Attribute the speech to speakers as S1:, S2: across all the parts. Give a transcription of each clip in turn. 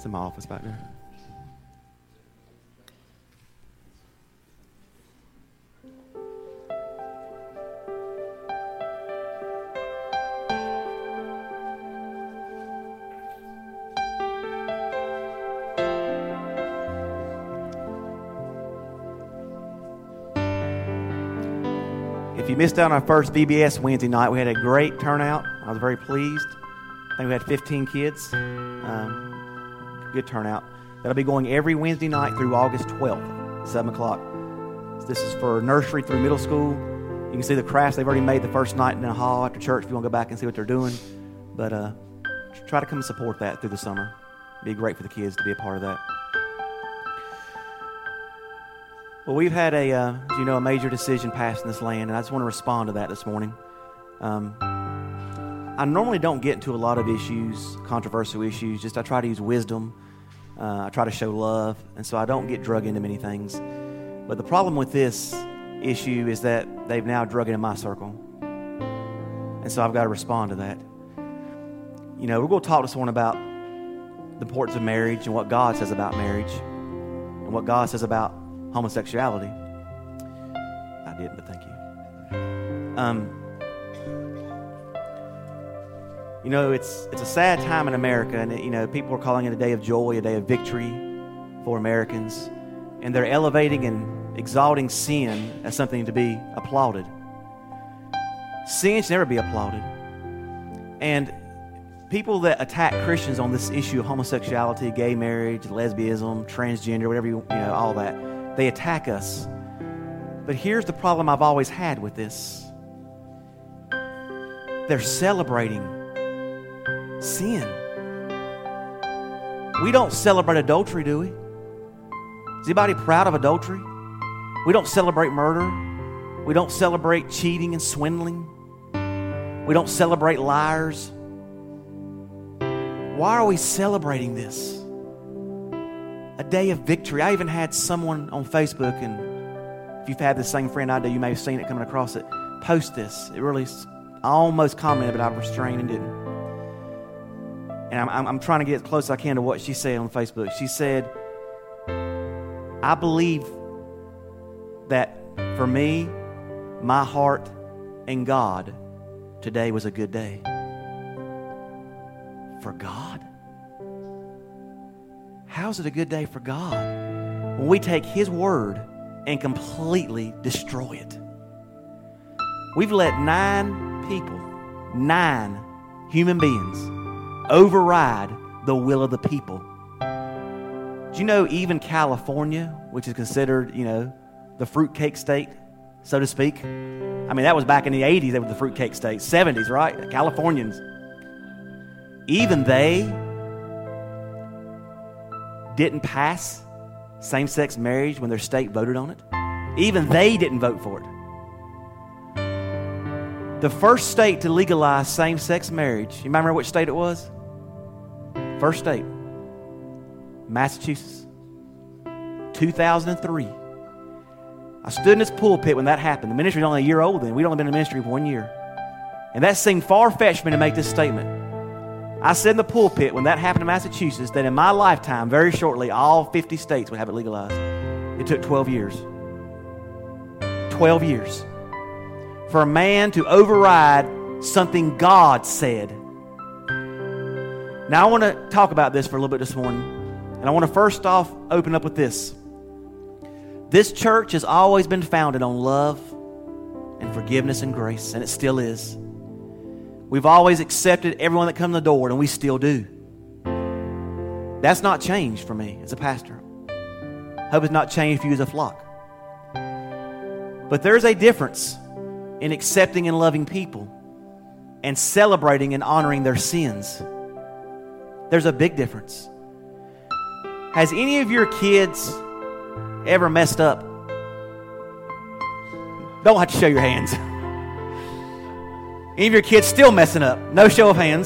S1: It's in my office back there. If you missed out on our first VBS Wednesday night, we had a great turnout. I was very pleased. I think we had 15 kids. Good turnout. That'll be going every Wednesday night through August 12th, 7 o'clock. This is for nursery through middle school. You can see the crafts they've already made the first night in the hall after church if you want to go back and see what they're doing. But try to come and support that through the summer. It'd be great for the kids to be a part of that. Well, we've had a major decision passed in this land, and I just want to respond to that this morning. I normally don't get into a lot of issues, controversial issues. I try to use wisdom. I try to show love, and so I don't get drug into many things. But the problem with this issue is that they've now drug it in my circle, and so I've got to respond to that. We're going to talk this morning about the importance of marriage and what God says about marriage and what God says about homosexuality. I didn't, but thank you. It's a sad time in America, and people are calling it a day of joy, a day of victory for Americans, and they're elevating and exalting sin as something to be applauded. Sin should never be applauded, and people that attack Christians on this issue of homosexuality, gay marriage, lesbianism, transgender, whatever all that. They attack us. But here's the problem I've always had with this. They're celebrating sin. We don't celebrate adultery, do we? Is anybody proud of adultery? We don't celebrate murder. We don't celebrate cheating and swindling. We don't celebrate liars. Why are we celebrating this? A day of victory. I even had someone on Facebook, and if you've had the same friend I do, you may have seen it coming across it, post this. I almost commented, but I restrained and didn't. And I'm trying to get as close as I can to what she said on Facebook. She said, I believe that for me, my heart, and God, today was a good day. For God? How's it a good day for God when we take His word and completely destroy it? We've let 9 people, 9 human beings, override the will of the people. Do you know even California, which is considered, the fruitcake state, so to speak? I mean, that was back in the 80s, they were the fruitcake state. 70s, right? Californians. Even they didn't pass same-sex marriage when their state voted on it. Even they didn't vote for it. The first state to legalize same-sex marriage, you remember which state it was? First state, Massachusetts, 2003. I stood in this pulpit when that happened. The ministry was only a year old then. We'd only been in the ministry for 1 year. And that seemed far-fetched for me to make this statement. I said in the pulpit when that happened in Massachusetts that in my lifetime, very shortly, all 50 states would have it legalized. It took 12 years. 12 years. For a man to override something God said. Now I want to talk about this for a little bit this morning. And I want to first off open up with this. This church has always been founded on love and forgiveness and grace, and it still is. We've always accepted everyone that comes in the door, and we still do. That's not changed for me as a pastor. Hope it's not changed for you as a flock. But there's a difference in accepting and loving people and celebrating and honoring their sins. There's a big difference. Has any of your kids ever messed up? Don't have to show your hands. Any of your kids still messing up? No show of hands.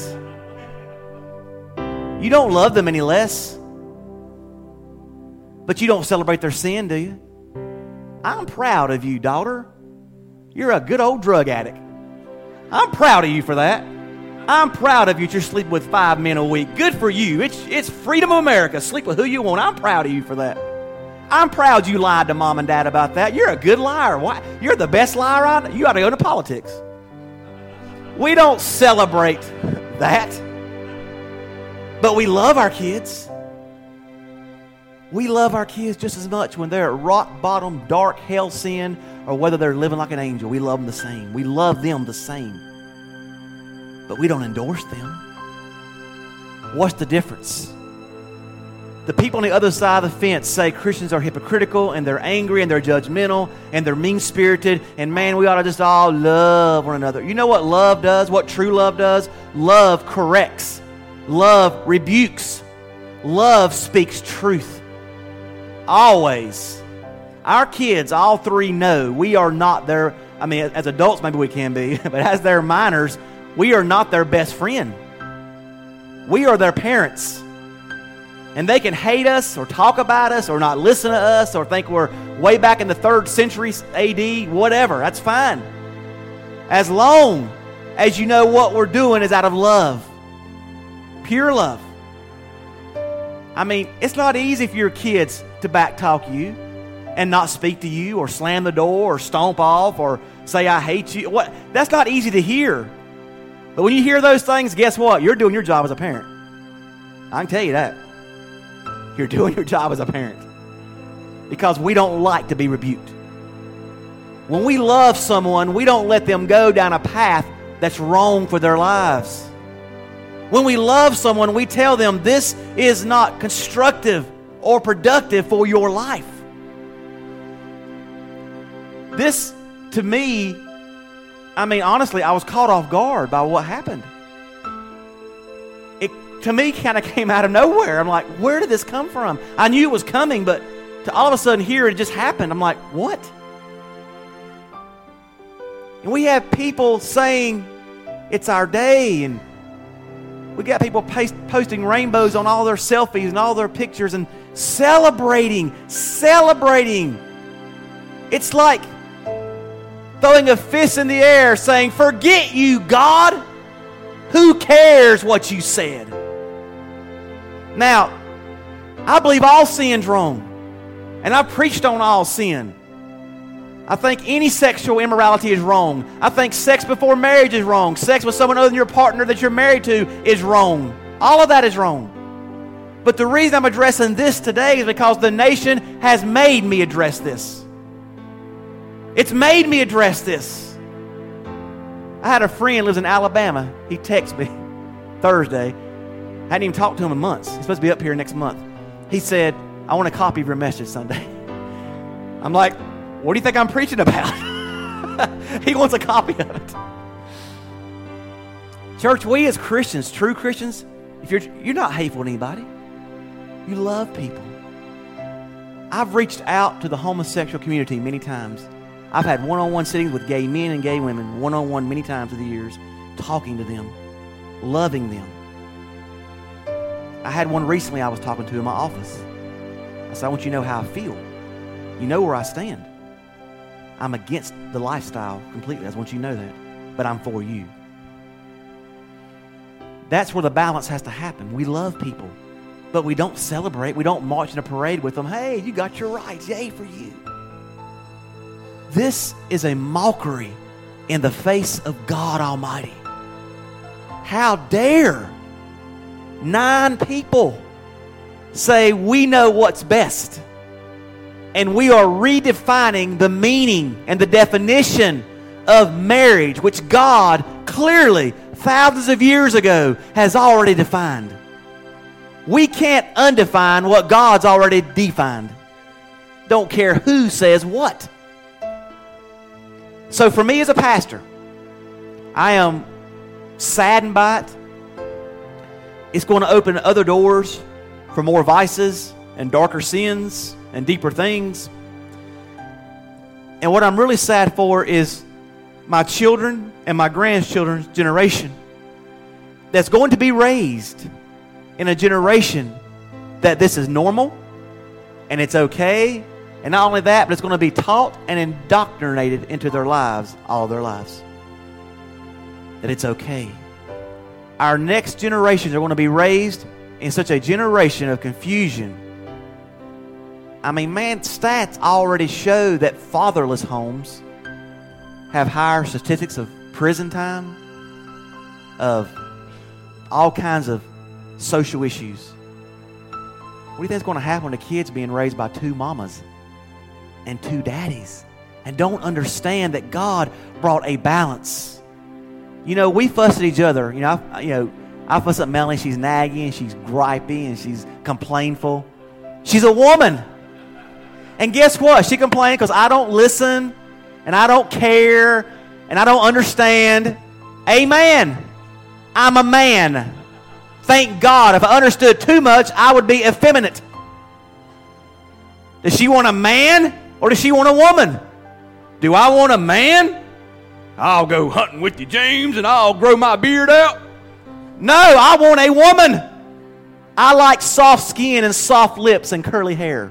S1: You don't love them any less. But you don't celebrate their sin, do you? I'm proud of you, daughter. You're a good old drug addict. I'm proud of you for that. I'm proud of you that you're sleeping with 5 men a week. Good for you. It's freedom of America. Sleep with who you want. I'm proud of you for that. I'm proud you lied to mom and dad about that. You're a good liar. Why? You're the best liar I know. You ought to go into politics. We don't celebrate that. But we love our kids. We love our kids just as much when they're at rock bottom, dark hell sin, or whether they're living like an angel. We love them the same. We love them the same. But we don't endorse them. What's the difference? The people on the other side of the fence say Christians are hypocritical and they're angry and they're judgmental and they're mean-spirited and man, we ought to just all love one another. You know what love does? What true love does? Love corrects. Love rebukes. Love speaks truth. Always. Our kids, all three know we are not their, as adults maybe we can be, but as their minors, we are not their best friend. We are their parents. And they can hate us or talk about us or not listen to us or think we're way back in the 3rd century AD, whatever. That's fine. As long as you know what we're doing is out of love. Pure love. It's not easy for your kids to backtalk you and not speak to you or slam the door or stomp off or say, I hate you. What? That's not easy to hear. But when you hear those things, guess what? You're doing your job as a parent. I can tell you that. You're doing your job as a parent. Because we don't like to be rebuked. When we love someone, we don't let them go down a path that's wrong for their lives. When we love someone, we tell them this is not constructive or productive for your life. This, to me, honestly, I was caught off guard by what happened. It, to me, kind of came out of nowhere. I'm like, where did this come from? I knew it was coming, but to all of a sudden hear it just happened, I'm like, what? And we have people saying it's our day, and we got people posting rainbows on all their selfies and all their pictures and celebrating. It's like throwing a fist in the air saying, forget you, God. Who cares what you said? Now, I believe all sin's wrong. And I've preached on all sin. I think any sexual immorality is wrong. I think sex before marriage is wrong. Sex with someone other than your partner that you're married to is wrong. All of that is wrong. But the reason I'm addressing this today is because the nation has made me address this. It's made me address this. I had a friend who lives in Alabama. He texted me Thursday. I hadn't even talked to him in months. He's supposed to be up here next month. He said, I want a copy of your message Sunday. I'm like, what do you think I'm preaching about? He wants a copy of it. Church, we as Christians, true Christians, if you're not hateful to anybody. You love people. I've reached out to the homosexual community many times. I've had one-on-one sittings with gay men and gay women, one-on-one many times over the years, talking to them, loving them. I had one recently I was talking to in my office. I said, I want you to know how I feel. You know where I stand. I'm against the lifestyle completely. I just want you to know that. But I'm for you. That's where the balance has to happen. We love people, but we don't celebrate. We don't march in a parade with them. Hey, you got your rights. Yay for you. This is a mockery in the face of God Almighty. How dare 9 people say we know what's best, and we are redefining the meaning and the definition of marriage, which God clearly, thousands of years ago, has already defined. We can't undefine what God's already defined. Don't care who says what. So for me as a pastor, I am saddened by it. It's going to open other doors for more vices and darker sins and deeper things. And what I'm really sad for is my children and my grandchildren's generation that's going to be raised in a generation that this is normal and it's okay. And not only that, but it's going to be taught and indoctrinated into their lives all their lives. That it's okay. our next generations are going to be raised in such a generation of confusion. I mean, man, stats already show that fatherless homes have higher statistics of prison time, of all kinds of social issues. What do you think is going to happen to kids being raised by two mamas and two daddies and don't understand that God brought a balance? You know, we fuss at each other. I fuss at Melanie. She's naggy and she's gripey and she's complainful. She's a woman. And guess what? She complains because I don't listen and I don't care and I don't understand. Amen. I'm a man. Thank God. If I understood too much, I would be effeminate. Does she want a man or does she want a woman? Do I want a man? I'll go hunting with you, James, and I'll grow my beard out. No, I want a woman. I like soft skin and soft lips and curly hair.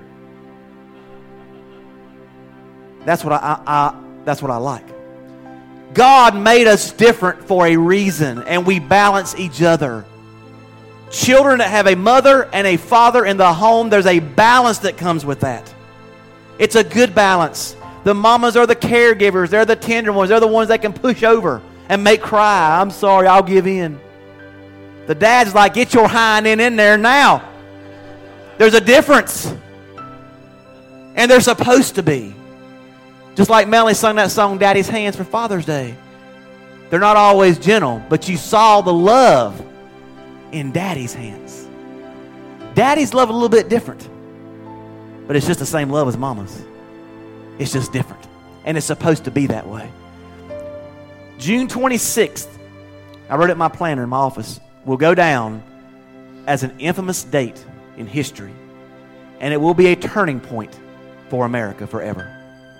S1: That's what I like. God made us different for a reason, and we balance each other. Children that have a mother and a father in the home, there's a balance that comes with that. It's a good balance. The mamas are the caregivers. They're the tender ones. They're the ones that can push over and make cry. I'm sorry, I'll give in. The dad's like, get your hind end in there now. There's a difference. And they're supposed to be. Just like Melanie sung that song, Daddy's Hands, for Father's Day. They're not always gentle, but you saw the love in Daddy's hands. Daddy's love a little bit different, but it's just the same love as Mama's. It's just different, and it's supposed to be that way. June 26th, I wrote it in my planner in my office, will go down as an infamous date in history, and it will be a turning point for America forever.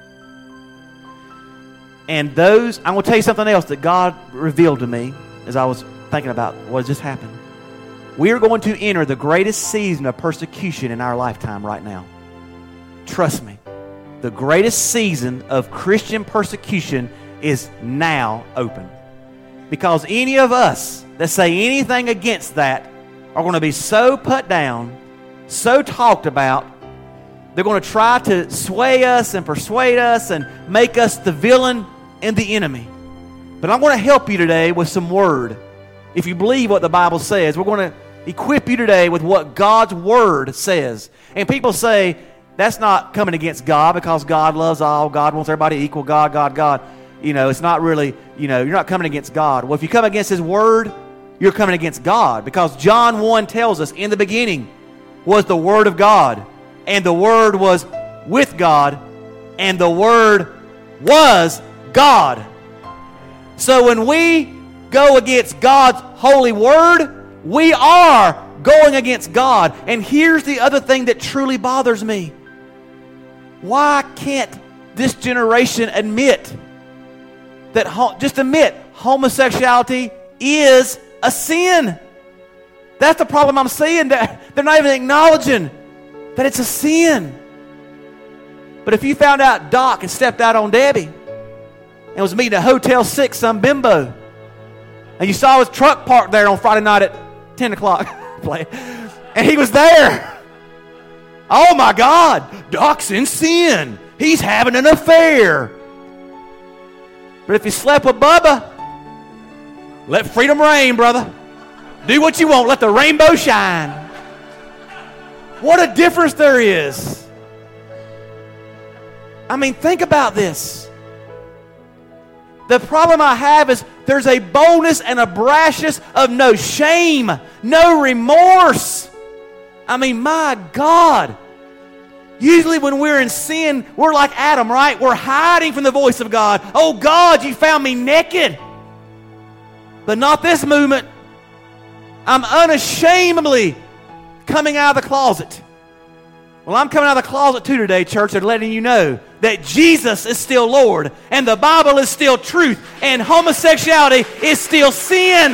S1: And I'm going to tell you something else that God revealed to me as I was thinking about what just happened. We are going to enter the greatest season of persecution in our lifetime right now. Trust me. The greatest season of Christian persecution is now open. Because any of us that say anything against that are going to be so put down, so talked about. They're going to try to sway us and persuade us and make us the villain and the enemy. But I'm going to help you today with some word. If you believe what the Bible says, we're going to equip you today with what God's word says. And people say, that's not coming against God because God loves all. God wants everybody equal. God. It's not really, you're not coming against God. Well, if you come against His word, you're coming against God. Because John 1 tells us, in the beginning was the Word of God. And the Word was with God. And the Word was God. So when we go against God's holy word, we are going against God. And here's the other thing that truly bothers me. Why can't this generation admit homosexuality is a sin? That's the problem I'm seeing. They're not even acknowledging that it's a sin. But if you found out Doc had stepped out on Debbie and was meeting at Hotel 6, some bimbo, and you saw his truck parked there on Friday night at 10 o'clock, and he was there. Oh my God, Doc's in sin. He's having an affair. But if you slept with Bubba, let freedom reign, brother. Do what you want. Let the rainbow shine. What a difference there is. I mean, think about this. The problem I have is there's a boldness and a brashness of no shame, no remorse. I mean, my God. Usually when we're in sin, we're like Adam, right? We're hiding from the voice of God. Oh God, you found me naked. But not this movement. I'm unashamedly coming out of the closet. Well, I'm coming out of the closet too today, church, and letting you know that Jesus is still Lord, and the Bible is still truth, and homosexuality is still sin.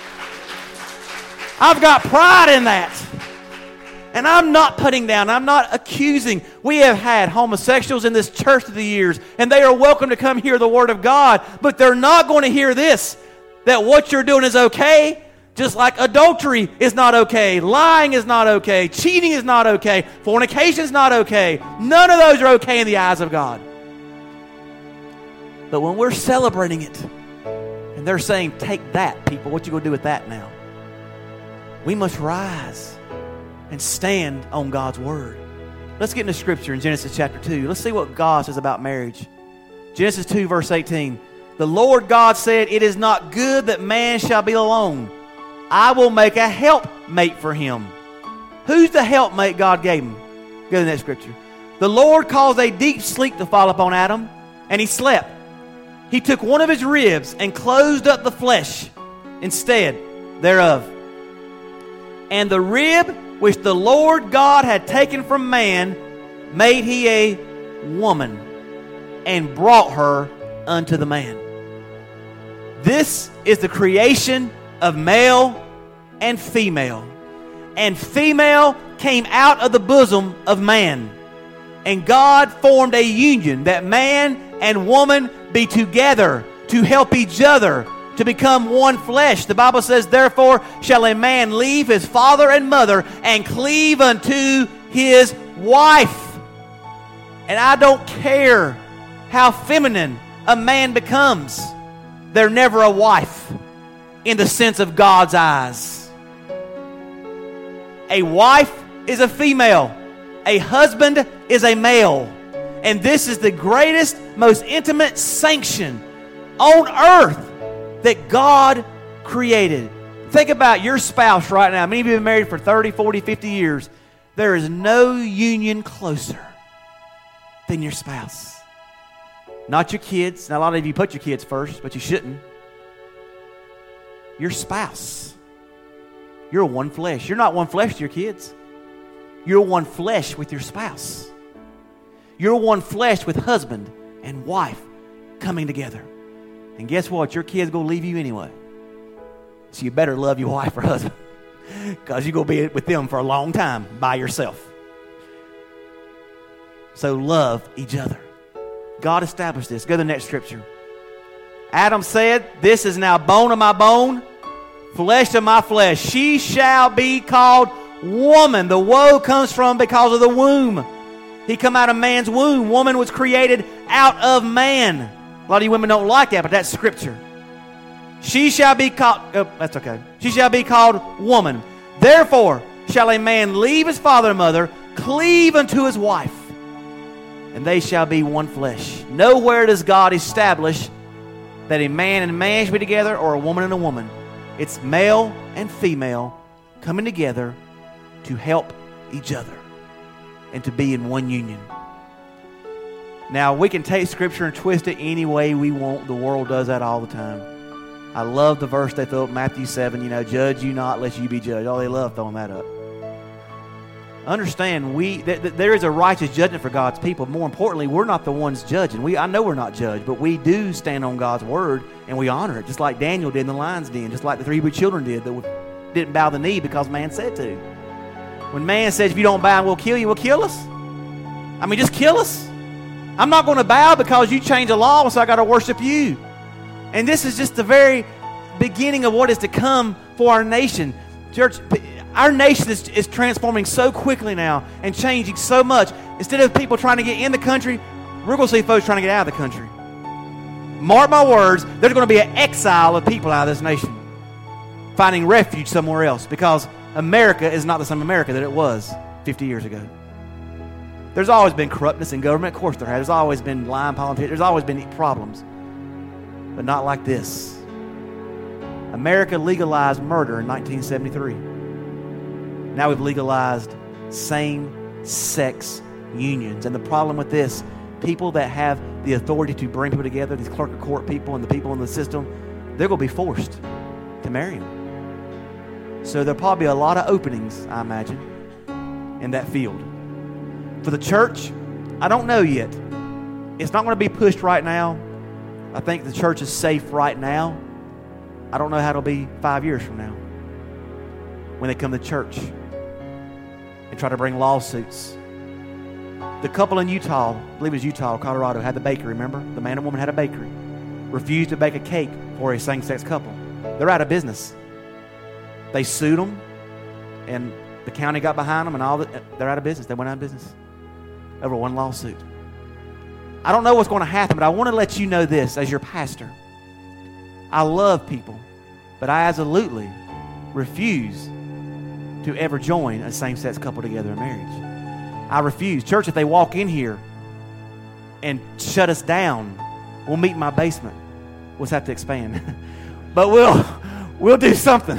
S1: I've got pride in that. And I'm not putting down, I'm not accusing. We have had homosexuals in this church through the years, and they are welcome to come hear the Word of God, but they're not going to hear this, that what you're doing is okay. Just like adultery is not okay, lying is not okay, cheating is not okay, fornication is not okay. None of those are okay in the eyes of God. But when we're celebrating it, and they're saying, take that, people, what you going to do with that now? We must rise and stand on God's word. Let's get into Scripture in Genesis chapter 2. Let's see what God says about marriage. Genesis 2, verse 18. The Lord God said, it is not good that man shall be alone. I will make a helpmate for him. Who's the helpmate God gave him? Go to the next Scripture. The Lord caused a deep sleep to fall upon Adam, and he slept. He took one of his ribs and closed up the flesh instead thereof. And the rib which the Lord God had taken from man made he a woman and brought her unto the man. This is the creation of male and female. And female came out of the bosom of man. And God formed a union that man and woman be together to help each other to become one flesh. The Bible says, therefore shall a man leave his father and mother and cleave unto his wife. And I don't care how feminine a man becomes, they're never a wife in the sense of God's eyes. A wife is a female. A husband is a male. And this is the greatest, most intimate sanction on earth that God created. Think about your spouse right now. Many of you have been married for 30, 40, 50 years. There is no union closer than your spouse. Not your kids. Now, a lot of you put your kids first, but you shouldn't. Your spouse. You're one flesh. You're not one flesh with your kids. You're one flesh with your spouse. You're one flesh with husband and wife coming together. And guess what? Your kid's going to leave you anyway. So you better love your wife or husband, because you're going to be with them for a long time by yourself. So love each other. God established this. Go to the next Scripture. Adam said, this is now bone of my bone, flesh of my flesh. She shall be called woman. The woe comes from because of the womb. He come out of man's womb. Woman was created out of man. A lot of you women don't like that, but that's Scripture. She shall be called, that's okay. She shall be called woman. Therefore shall a man leave his father and mother, cleave unto his wife, and they shall be one flesh. Nowhere does God establish that a man and a man should be together or a woman and a woman. It's male and female coming together to help each other and to be in one union. Now, we can take Scripture and twist it any way we want. The world does that all the time. I love the verse they throw up, Matthew 7, judge you not lest you be judged. Oh, they love throwing that up. Understand, there is a righteous judgment for God's people. More importantly, we're not the ones judging. I know we're not judged, but we do stand on God's word and we honor it, just like Daniel did in the lion's den, just like the 3 Hebrew children did that didn't bow the knee because man said to. When man says, if you don't bow, we'll kill you, will kill us? Just kill us? I'm not going to bow because you changed the law, so I got to worship you. And this is just the very beginning of what is to come for our nation. Church, our nation is transforming so quickly now and changing so much. Instead of people trying to get in the country, we're going to see folks trying to get out of the country. Mark my words, there's going to be an exile of people out of this nation, finding refuge somewhere else, because America is not the same America that it was 50 years ago. There's always been corruptness in government. Of course there has. There's always been lying politics. There's always been problems. But not like this. America legalized murder in 1973. Now we've legalized same-sex unions. And the problem with this, people that have the authority to bring people together, these clerk of court people and the people in the system, they're going to be forced to marry them. So there'll probably be a lot of openings, I imagine, in that field. For the church, I don't know yet. It's not going to be pushed right now. I think the church is safe right now. I don't know how it'll be 5 years from now when they come to church and try to bring lawsuits. The couple in Utah, I believe it was Utah, Colorado, had the bakery, remember? The man and woman had a bakery. Refused to bake a cake for a same-sex couple. They're out of business. They sued them, and the county got behind them, and they're out of business. They went out of business over one lawsuit. I don't know what's going to happen, but I want to let you know this as your pastor. I love people, but I absolutely refuse to ever join a same-sex couple together in marriage. I refuse. Church, if they walk in here and shut us down, we'll meet in my basement. We'll just have to expand. But we'll do something.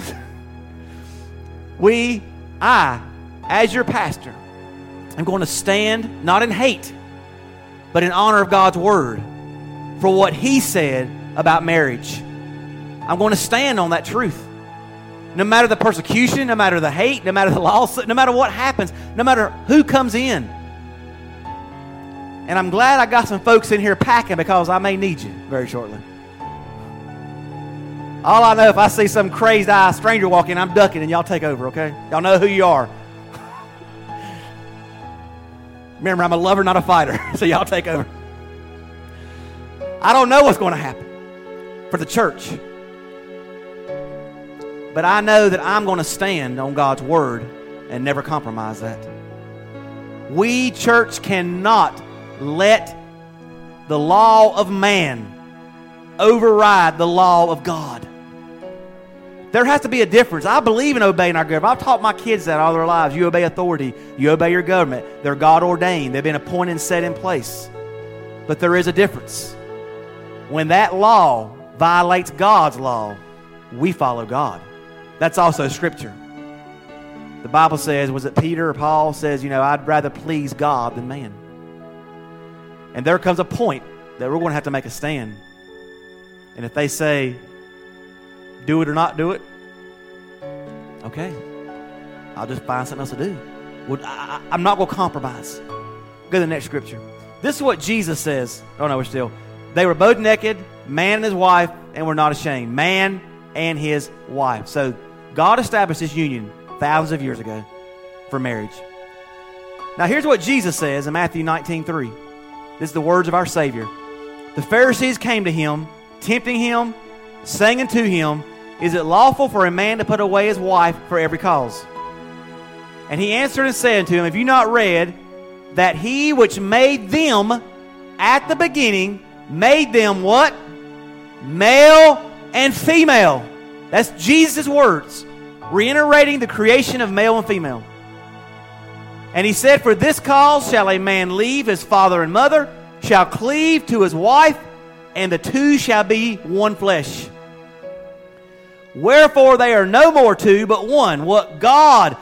S1: I, as your pastor, am going to stand not in hate, but in honor of God's word for what He said about marriage. I'm going to stand on that truth. No matter the persecution, no matter the hate, no matter the lawsuit, no matter what happens, no matter who comes in. And I'm glad I got some folks in here packing because I may need you very shortly. All I know, if I see some crazed-eyed stranger walk in, I'm ducking and y'all take over, okay? Y'all know who you are. Remember, I'm a lover, not a fighter, so y'all take over. I don't know what's going to happen for the church. But I know that I'm going to stand on God's word and never compromise that. We, church, cannot let the law of man override the law of God. There has to be a difference. I believe in obeying our government. I've taught my kids that all their lives. You obey authority. You obey your government. They're God ordained. They've been appointed and set in place. But there is a difference. When that law violates God's law, we follow God. That's also Scripture. The Bible says, was it Peter or Paul says, I'd rather please God than man. And there comes a point that we're going to have to make a stand. And if they say, do it or not do it, okay, I'll just find something else to do. I'm not going to compromise. Go to the next scripture. This is what Jesus says. Oh, no, we're still. They were both naked, man and his wife, and were not ashamed. Man and his wife. So God established this union thousands of years ago for marriage. Now here's what Jesus says in Matthew 19:3. This is the words of our Savior. The Pharisees came to him, tempting him, saying unto him, is it lawful for a man to put away his wife for every cause? And he answered and said unto him, have you not read that he which made them at the beginning made them what? Male and female. That's Jesus' words, reiterating the creation of male and female. And he said, for this cause shall a man leave his father and mother, shall cleave to his wife, and the two shall be one flesh. Wherefore they are no more two, but one. What God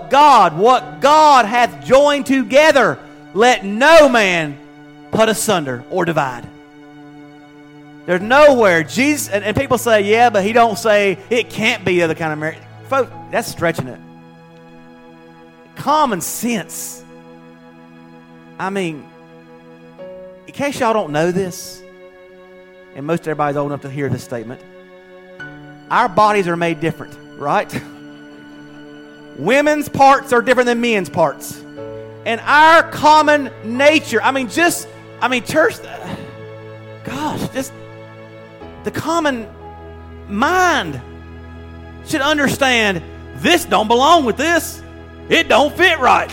S1: hath joined together, let no man put asunder or divide. There's nowhere. Jesus, and people say, yeah, but he don't say it can't be the other kind of marriage. Folks, that's stretching it. Common sense. I mean, in case y'all don't know this, and most everybody's old enough to hear this statement, our bodies are made different, right? Women's parts are different than men's parts. And our common nature, church, just the common mind should understand this don't belong with this. It don't fit right.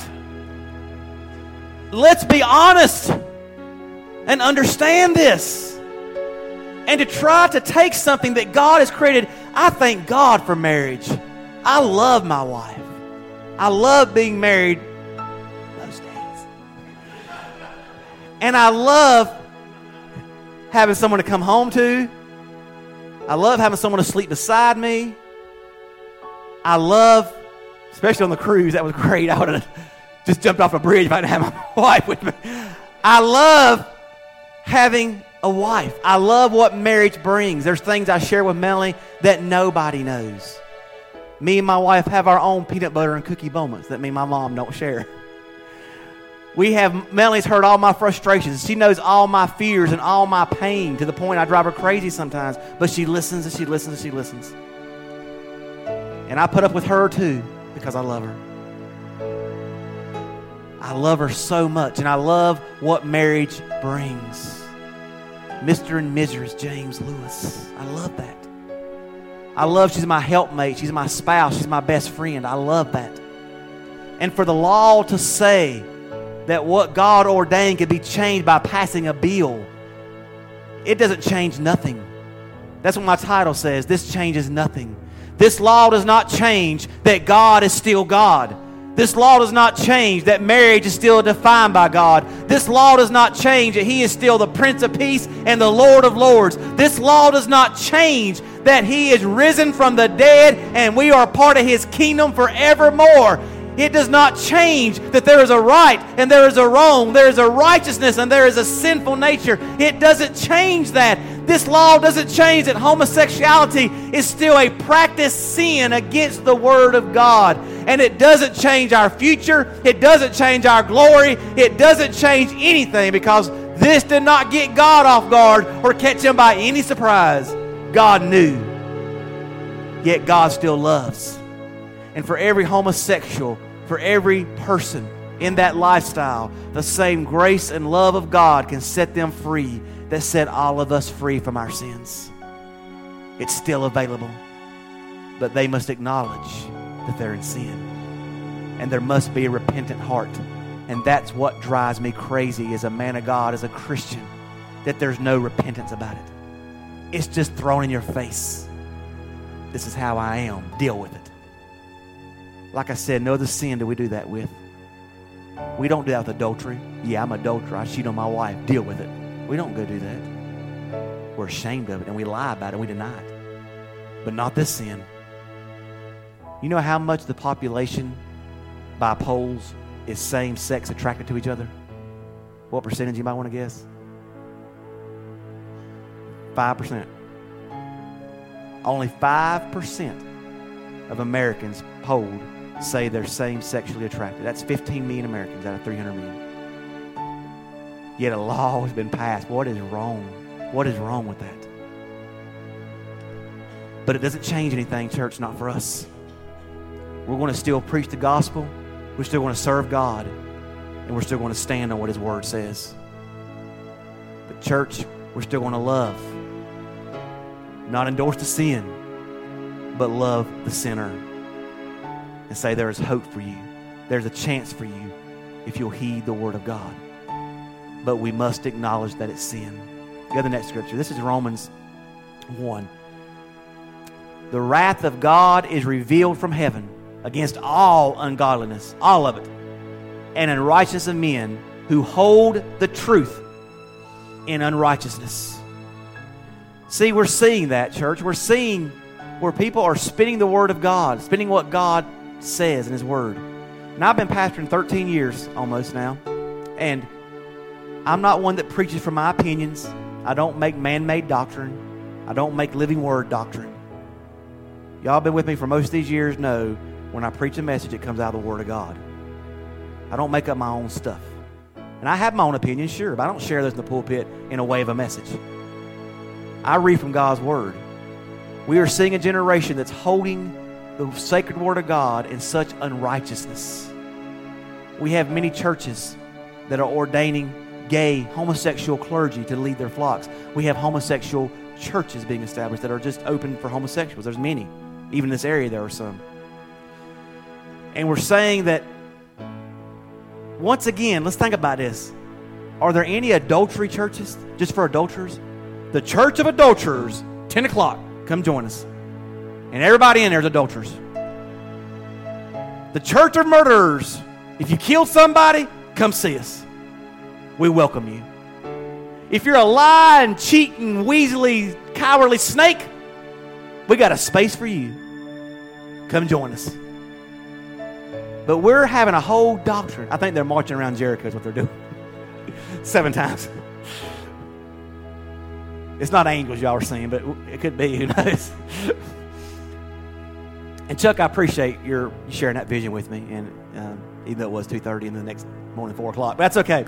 S1: Let's be honest and understand this. And to try to take something that God has created. I thank God for marriage. I love my wife. I love being married most days. And I love having someone to come home to. I love having someone to sleep beside me. I love, especially on the cruise, that was great. I would have just jumped off a bridge if I didn't have my wife with me. I love having a wife. I love what marriage brings. There's things I share with Melanie that nobody knows. Me and my wife have our own peanut butter and cookie moments that me and my mom don't share. Melanie's heard all my frustrations. She knows all my fears and all my pain to the point I drive her crazy sometimes. But she listens and she listens and she listens. And I put up with her too because I love her. I love her so much, and I love what marriage brings. Mr. and Mrs. James Lewis. I love that. I love she's my helpmate. She's my spouse. She's my best friend. I love that. And for the law to say that what God ordained could be changed by passing a bill, it doesn't change nothing. That's what my title says. This changes nothing. This law does not change that God is still God. This law does not change that marriage is still defined by God. This law does not change that He is still the Prince of Peace and the Lord of Lords. This law does not change that He is risen from the dead and we are part of His kingdom forevermore. It does not change that there is a right and there is a wrong, there is a righteousness and there is a sinful nature. It doesn't change that. This law doesn't change that homosexuality is still a practiced sin against the Word of God. And it doesn't change our future. It doesn't change our glory. It doesn't change anything because this did not get God off guard or catch Him by any surprise. God knew. Yet God still loves. And for every homosexual, for every person in that lifestyle, the same grace and love of God can set them free that set all of us free from our sins. It's still available. But they must acknowledge that they're in sin. And there must be a repentant heart. And that's what drives me crazy as a man of God, as a Christian, that there's no repentance about it. It's just thrown in your face. This is how I am. Deal with it. Like I said, no other sin do we do that with. We don't do that with adultery. Yeah, I'm an adulterer. I cheat on my wife. Deal with it. We don't go do that. We're ashamed of it, and we lie about it, and we deny it. But not this sin. You know how much the population by polls is same-sex attracted to each other? What percentage you might want to guess? 5%. Only 5% of Americans polled say they're same-sexually attracted. That's 15 million Americans out of 300 million. Yet a law has been passed. What is wrong? What is wrong with that? But it doesn't change anything, church, not for us. We're going to still preach the gospel. We're still going to serve God. And we're still going to stand on what His Word says. But church, we're still going to love. Not endorse the sin, but love the sinner. And say there is hope for you. There's a chance for you if you'll heed the Word of God. But we must acknowledge that it's sin. Go to the next scripture. This is Romans 1. The wrath of God is revealed from heaven against all ungodliness, all of it, and unrighteousness of men who hold the truth in unrighteousness. See, we're seeing that, church. We're seeing where people are spinning the Word of God, spinning what God says in His Word. And I've been pastoring 13 years almost now, and I'm not one that preaches from my opinions. I don't make man-made doctrine. I don't make living Word doctrine. Y'all been with me for most of these years know when I preach a message, it comes out of the Word of God. I don't make up my own stuff. And I have my own opinions, sure, but I don't share those in the pulpit in a way of a message. I read from God's Word. We are seeing a generation that's holding the sacred Word of God in such unrighteousness. We have many churches that are ordaining gay, homosexual clergy to lead their flocks. We have homosexual churches being established that are just open for homosexuals. There's many. Even in this area there are some. And we're saying that, once again, let's think about this. Are there any adultery churches just for adulterers? The Church of Adulterers, 10 o'clock, come join us. And everybody in there is adulterers. The Church of Murderers, if you killed somebody, come see us. We welcome you. If you're a lying, cheating, weaselly, cowardly snake, we got a space for you. Come join us. But we're having a whole doctrine. I think they're marching around Jericho is what they're doing. 7 times. It's not angels y'all are seeing, but it could be. Who knows? And Chuck, I appreciate you sharing that vision with me. And even though it was 2:30 and the next morning 4 o'clock, but that's okay.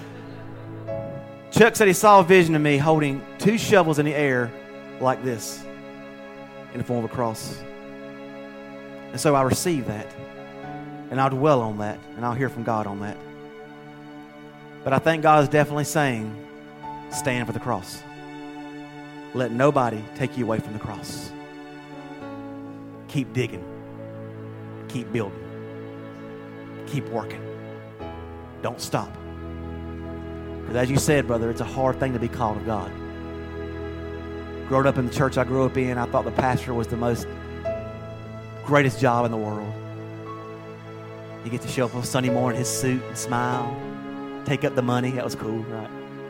S1: Chuck said he saw a vision of me holding 2 shovels in the air like this in the form of a cross. And so I received that. And I'll dwell on that. And I'll hear from God on that. But I think God is definitely saying, stand for the cross. Let nobody take you away from the cross. keep digging, keep building, keep working. Don't stop. Because as you said, brother, it's a hard thing to be called of God. Growing up in the church I grew up in, I thought the pastor was the greatest job in the world. You get to show up on Sunday morning in his suit and smile, take up the money. That was cool, right?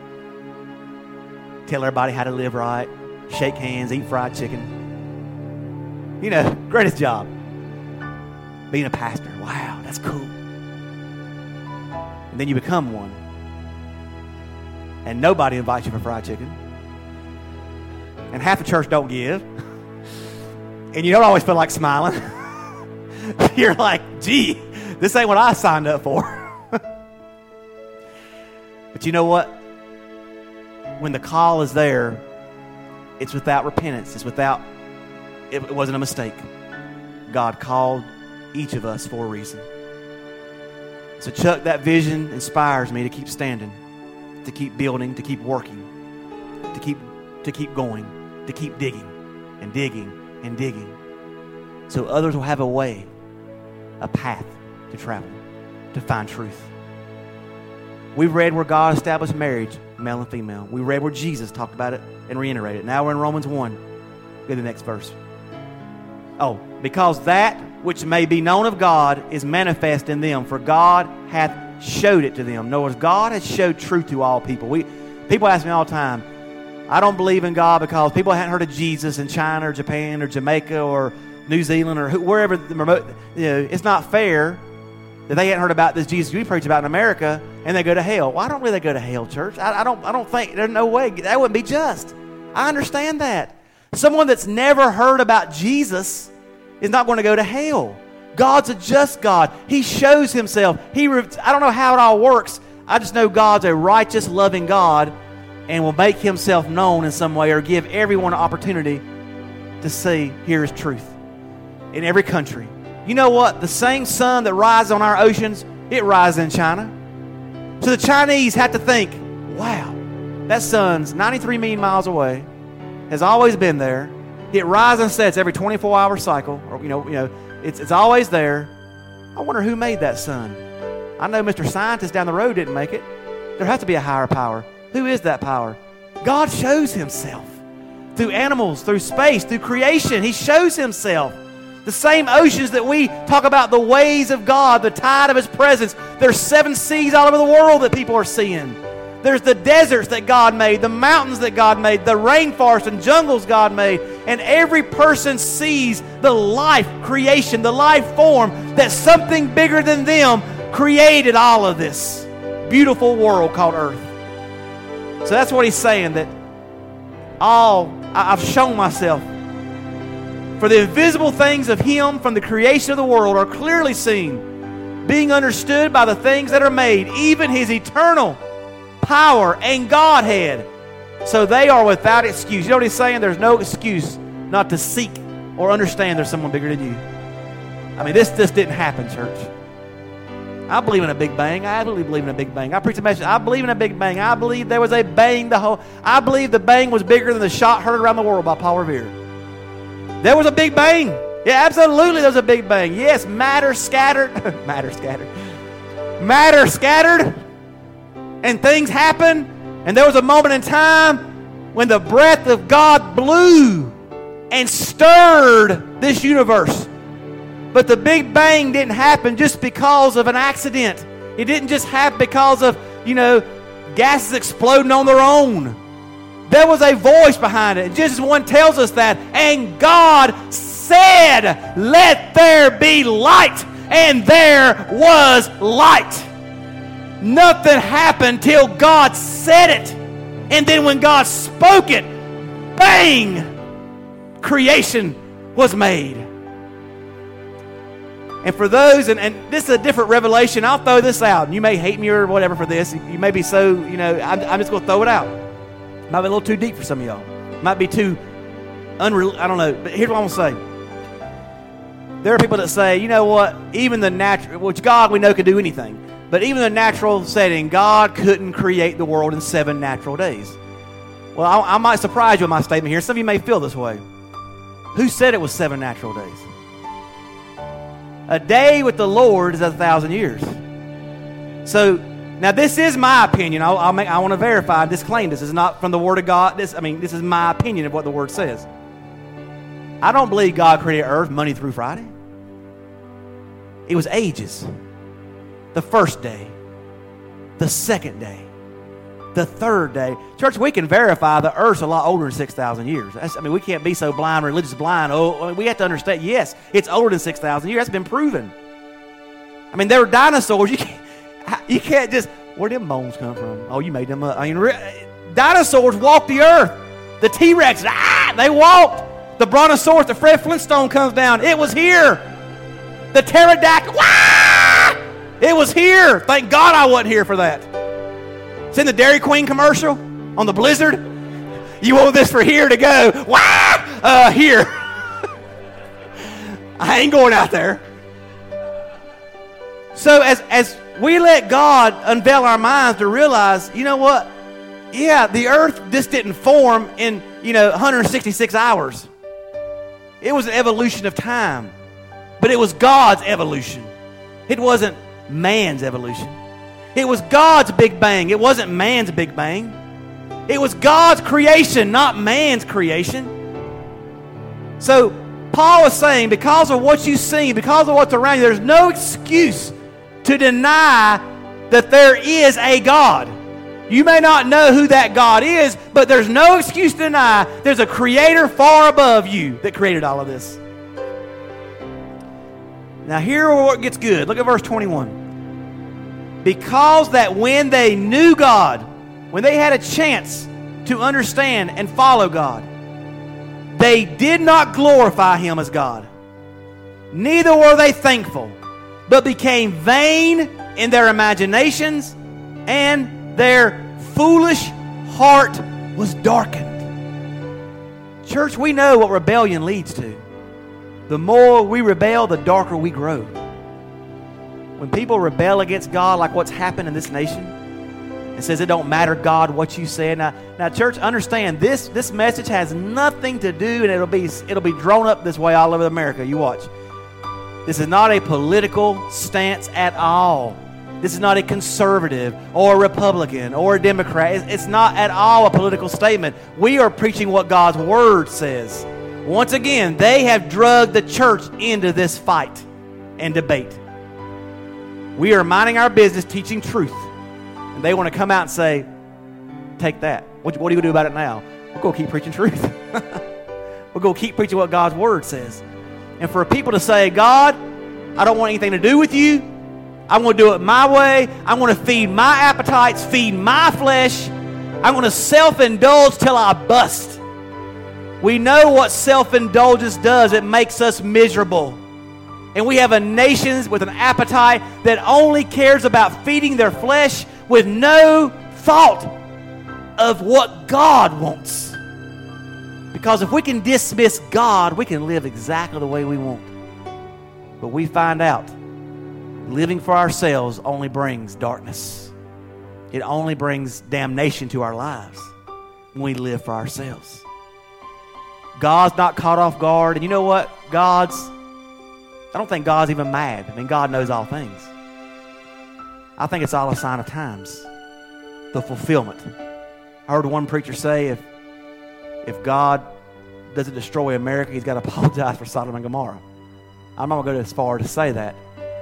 S1: Tell everybody how to live right, shake hands, eat fried chicken. You know, greatest job. Being a pastor. Wow, that's cool. And then you become one. And nobody invites you for fried chicken. And half the church don't give. And you don't always feel like smiling. You're like, gee, this ain't what I signed up for. But you know what? When the call is there, it's without repentance. It wasn't a mistake. God called each of us for a reason. So Chuck, that vision inspires me to keep standing, to keep building, to keep working, to keep going, to keep digging and digging and digging. So others will have a way, a path to travel, to find truth. We read where God established marriage, male and female. We read where Jesus talked about it and reiterated it. Now we're in Romans 1. Go to the next verse. Oh, because that which may be known of God is manifest in them, for God hath showed it to them. In other words, God has showed truth to all people. People ask me all the time, I don't believe in God because people hadn't heard of Jesus in China or Japan or Jamaica or New Zealand or wherever the remote. It's not fair that they hadn't heard about this Jesus we preach about in America and they go to hell. Why don't they go to hell, church? I don't think, there's no way. That wouldn't be just. I understand that. Someone that's never heard about Jesus is not going to go to hell. God's a just God. He shows himself. I don't know how it all works. I just know God's a righteous, loving God and will make himself known in some way or give everyone an opportunity to see, here is truth. In every country. You know what? The same sun that rises on our oceans, it rises in China. So the Chinese have to think, wow, that sun's 93 million miles away, has always been there. It rises and sets every 24-hour cycle. Or, it's always there. I wonder who made that sun. I know Mr. Scientist down the road didn't make it. There has to be a higher power. Who is that power? God shows himself. Through animals, through space, through creation. He shows himself. The same oceans that we talk about the ways of God, the tide of his presence. There's 7 seas all over the world that people are seeing. There's the deserts that God made, the mountains that God made, the rainforest and jungles God made. And every person sees the life creation, the life form, that something bigger than them created all of this beautiful world called Earth. So that's what he's saying, that I've shown myself. For the invisible things of him from the creation of the world are clearly seen, being understood by the things that are made, even his eternal power and Godhead. So they are without excuse. You know what he's saying? There's no excuse not to seek or understand there's someone bigger than you. I mean, this just didn't happen, church. I believe in a Big Bang. I absolutely believe in a Big Bang. I preach a message. I believe in a Big Bang. I believe there was a bang. I believe the bang was bigger than the shot heard around the world by Paul Revere. There was a Big Bang. Yeah, absolutely there was a Big Bang. Yes, matter scattered. Matter scattered. And things happened. And there was a moment in time when the breath of God blew and stirred this universe. But the Big Bang didn't happen just because of an accident. It didn't just happen because of, gases exploding on their own. There was a voice behind it. Genesis 1 tells us that. And God said, let there be light. And there was light. Nothing happened till God said it. And then when God spoke it, bang, creation was made. And for those, and this is a different revelation, I'll throw this out. You may hate me or whatever for this. You may be so, I'm just going to throw it out. It might be a little too deep for some of y'all. It might be too unreal. I don't know. But here's what I'm going to say. There are people that say, you know what, even the natural, which God we know can do anything. But even the natural setting, God couldn't create the world in 7 natural days. Well, I might surprise you with my statement here. Some of you may feel this way. Who said it was 7 natural days? A day with the Lord is 1,000 years. So, now this is my opinion. I want to verify, disclaim this is not from the Word of God. This is my opinion of what the Word says. I don't believe God created earth Monday through Friday. It was ages. The first day, the second day, the third day. Church, we can verify the earth's a lot older than 6,000 years. We can't be so blind, religious blind. We have to understand, yes, it's older than 6,000 years. That's been proven. There were dinosaurs. You can't just, where did them bones come from? Oh, you made them up. Dinosaurs walked the earth. The T-Rex, they walked. The Brontosaurus, the Fred Flintstone comes down. It was here. The pterodactyl, it was here. Thank God I wasn't here for that. It's in the Dairy Queen commercial on the Blizzard. You want this for here to go. Here. I ain't going out there. So as we let God unveil our minds to realize, you know what? Yeah, the earth just didn't form in, 166 hours. It was an evolution of time. But it was God's evolution. It wasn't man's evolution. It was God's Big Bang. It wasn't man's Big Bang. It was God's creation, not man's creation. So Paul is saying, because of what you see, because of what's around you, there's no excuse to deny that there is a God. You may not know who that God is, but there's no excuse to deny there's a creator far above you that created all of this. Now here where it gets good. Look at verse 21. Because that when they knew God, when they had a chance to understand and follow God, they did not glorify Him as God. Neither were they thankful, but became vain in their imaginations, and their foolish heart was darkened. Church, we know what rebellion leads to. The more we rebel, the darker we grow. When people rebel against God, like what's happened in this nation, and says it don't matter, God, what you said. Now, church, understand this message has nothing to do, and it'll be drawn up this way all over America. You watch. This is not a political stance at all. This is not a conservative or a Republican or a Democrat. It's not at all a political statement. We are preaching what God's Word says. Once again, they have drugged the church into this fight and debate. We are minding our business, teaching truth. And they want to come out and say, take that. What are you going to do about it now? We're going to keep preaching truth. We're going to keep preaching what God's Word says. And for people to say, God, I don't want anything to do with you. I'm going to do it my way. I'm going to feed my appetites, feed my flesh. I'm going to self-indulge till I bust. We know what self-indulgence does. It makes us miserable. And we have a nation with an appetite that only cares about feeding their flesh with no thought of what God wants. Because if we can dismiss God, we can live exactly the way we want. But we find out living for ourselves only brings darkness. It only brings damnation to our lives when we live for ourselves. God's not caught off guard. And you know what? I don't think God's even mad. God knows all things. I think it's all a sign of times. The fulfillment. I heard one preacher say if God doesn't destroy America, He's got to apologize for Sodom and Gomorrah. I'm not going to go as far to say that.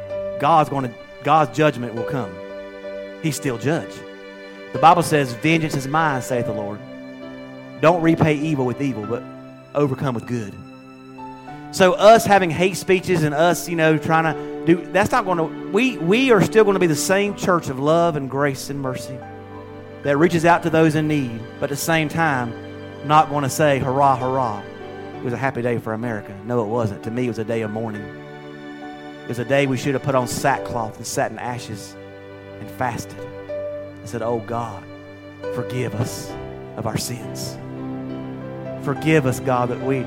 S1: God's judgment will come. He's still judge. The Bible says, vengeance is mine, saith the Lord. Don't repay evil with evil, but overcome with good. So us having hate speeches and us, trying to do, that's not going to, we are still going to be the same church of love and grace and mercy that reaches out to those in need, but at the same time, not going to say, hurrah, hurrah. It was a happy day for America. No, it wasn't. To me, it was a day of mourning. It was a day we should have put on sackcloth and sat in ashes and fasted and said, oh God, forgive us of our sins. Forgive us, God, that we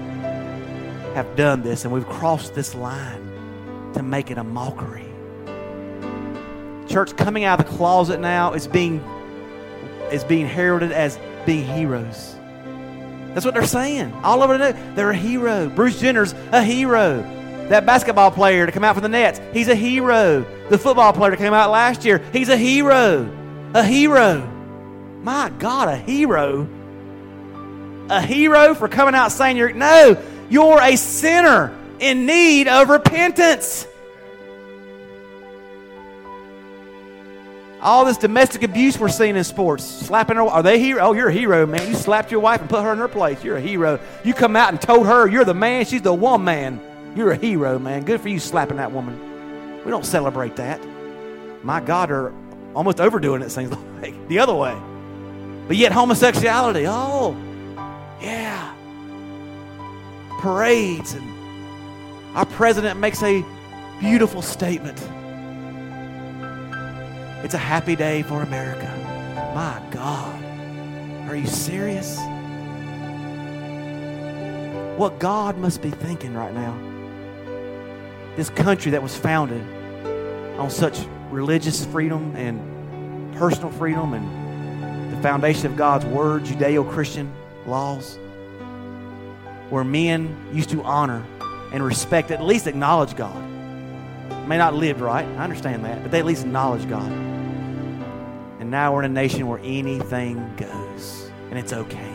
S1: have done this and we've crossed this line to make it a mockery. Church, coming out of the closet now is being heralded as being heroes. That's what they're saying. All over the news, they're a hero. Bruce Jenner's a hero. That basketball player to come out for the Nets, he's a hero. The football player that came out last year, he's a hero. A hero. My God, a hero. A hero for coming out saying you're a sinner in need of repentance. All this domestic abuse we're seeing in sports, slapping her. Are they hero? Oh, you're a hero, man. You slapped your wife and put her in her place. You're a hero. You come out and told her you're the man. She's the woman. You're a hero, man. Good for you slapping that woman. We don't celebrate that. My God, they're almost overdoing it, seems like. The other way. But yet homosexuality, oh, yeah. Parades. And our president makes a beautiful statement. It's a happy day for America. My God. Are you serious? What God must be thinking right now. This country that was founded on such religious freedom and personal freedom and the foundation of God's Word, Judeo-Christian laws, where men used to honor and respect, at least acknowledge God. May not live right, I understand that, but they at least acknowledge God. And now we're in a nation where anything goes, and it's okay.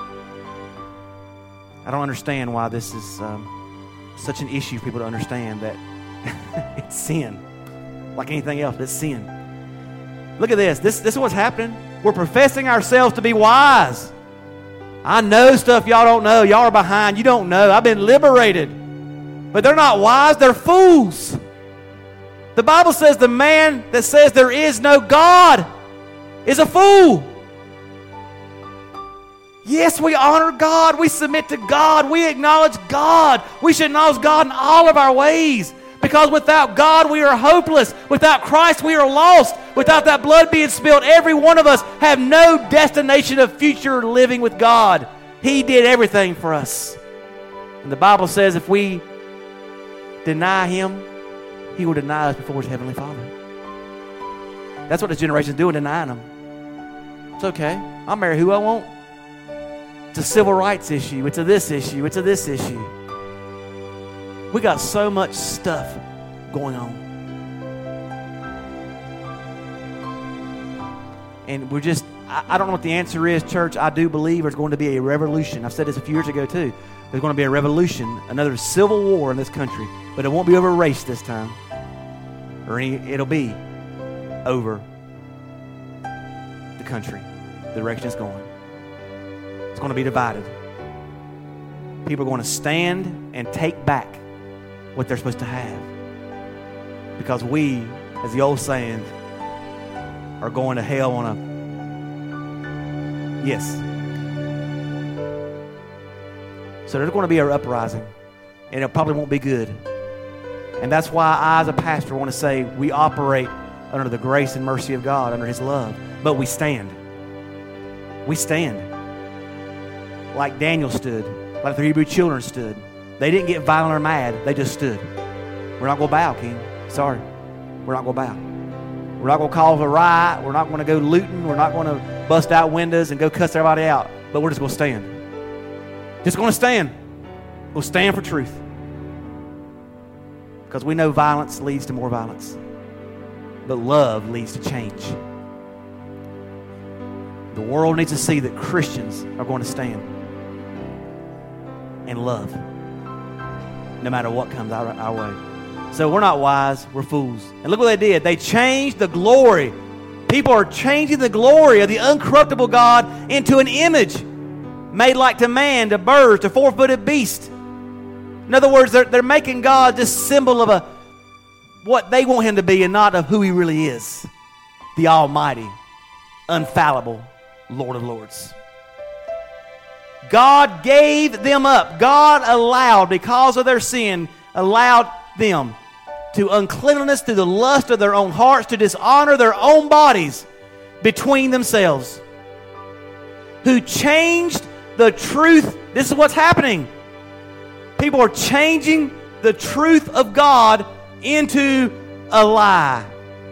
S1: I don't understand why this is such an issue for people to understand, that it's sin. Like anything else, it's sin. Look at this. This is what's happening. We're professing ourselves to be wise. I know stuff y'all don't know. Y'all are behind. You don't know. I've been liberated. But they're not wise. They're fools. The Bible says the man that says there is no God is a fool. Yes, we honor God. We submit to God. We acknowledge God. We should acknowledge God in all of our ways. Because without God, we are hopeless. Without Christ, we are lost. Without that blood being spilled, every one of us have no destination of future living with God. He did everything for us. And the Bible says if we deny Him, He will deny us before His Heavenly Father. That's what this generation is doing, denying Him. It's okay. I'll marry who I want. It's a civil rights issue. It's a this issue. It's a this issue. We got so much stuff going on. And we're just, I don't know what the answer is, church. I do believe there's going to be a revolution. I've said this a few years ago too. There's going to be a revolution, another civil war in this country. But it won't be over race this time. It'll be over the country, the direction it's going. It's going to be divided. People are going to stand and take back what they're supposed to have. Because we, as the old saying, are going to hell on a... Yes. So there's going to be an uprising. And it probably won't be good. And that's why I, as a pastor, want to say we operate under the grace and mercy of God, under His love. But we stand. We stand. Like Daniel stood. Like the Hebrew children stood. They didn't get violent or mad. They just stood. We're not going to bow, King. Sorry. We're not going to bow. We're not going to cause a riot. We're not going to go looting. We're not going to bust out windows and go cuss everybody out. But we're just going to stand. Just going to stand. We'll stand for truth. Because we know violence leads to more violence. But love leads to change. The world needs to see that Christians are going to stand and love, no matter what comes our way. So we're not wise, we're fools. And look what they did. They changed the glory. People are changing the glory of the uncorruptible God into an image made like to man, to birds, to four-footed beast. In other words, they're making God this symbol of what they want Him to be and not of who He really is. The Almighty, infallible Lord of Lords. God gave them up. God allowed, because of their sin, allowed them to uncleanness through the lust of their own hearts, to dishonor their own bodies between themselves. Who changed the truth. This is what's happening. People are changing the truth of God into a lie.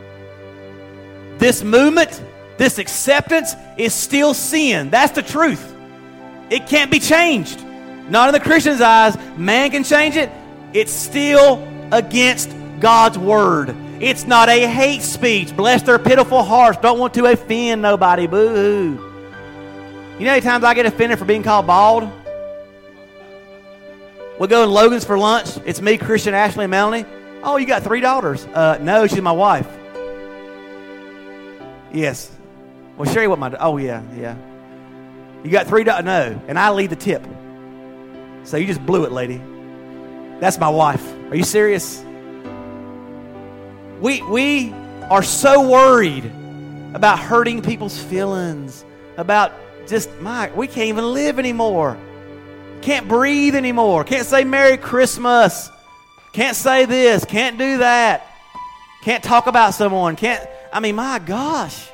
S1: This movement, this acceptance is still sin. That's the truth. It can't be changed. Not in the Christian's eyes. Man can change it. It's still against God's word. It's not a hate speech. Bless their pitiful hearts. Don't want to offend nobody. Boo-hoo. You know how many times I get offended for being called bald? We'll go in Logan's for lunch. It's me, Christian, Ashley, and Melanie. Oh, you got 3 daughters. No, she's my wife. Yes. Well, show you what my... Oh, yeah. You got 3 daughters? No. And I lead the tip. So you just blew it, lady. That's my wife. Are you serious? We are so worried about hurting people's feelings, about we can't even live anymore. Can't breathe anymore. Can't say Merry Christmas. Can't say this. Can't do that. Can't talk about someone. My gosh.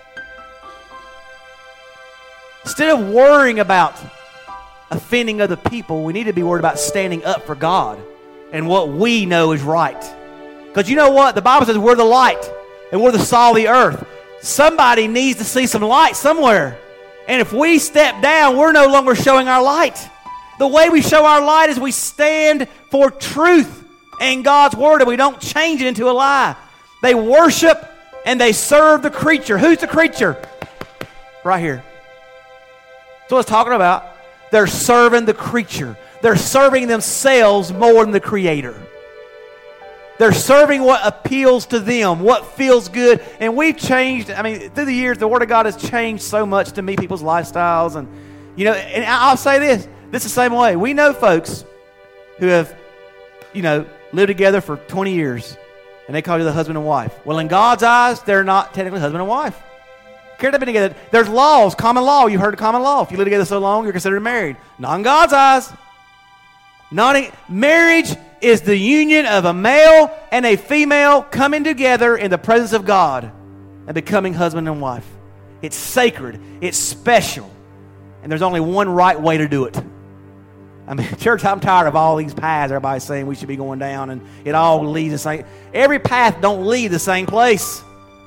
S1: Instead of worrying about offending other people, we need to be worried about standing up for God and what we know is right. Because you know what? The Bible says we're the light and we're the salt of the earth. Somebody needs to see some light somewhere. And if we step down, we're no longer showing our light. The way we show our light is we stand for truth and God's word, and we don't change it into a lie. They worship and they serve the creature. Who's the creature? Right here. That's what it's talking about. They're serving the creature. They're serving themselves more than the Creator. They're serving what appeals to them, what feels good. And we've changed, through the years, the Word of God has changed so much to meet people's lifestyles. And, and I'll say this is the same way. We know folks who have, lived together for 20 years, and they call you the husband and wife. Well, in God's eyes, they're not technically husband and wife. Care to be together. There's laws, common law. You've heard of common law. If you live together so long, you're considered married. Not in God's eyes. Marriage is the union of a male and a female coming together in the presence of God and becoming husband and wife. It's sacred. It's special. And there's only one right way to do it. Church, I'm tired of all these paths everybody's saying we should be going down, and it all leads the same. Every path don't lead the same place.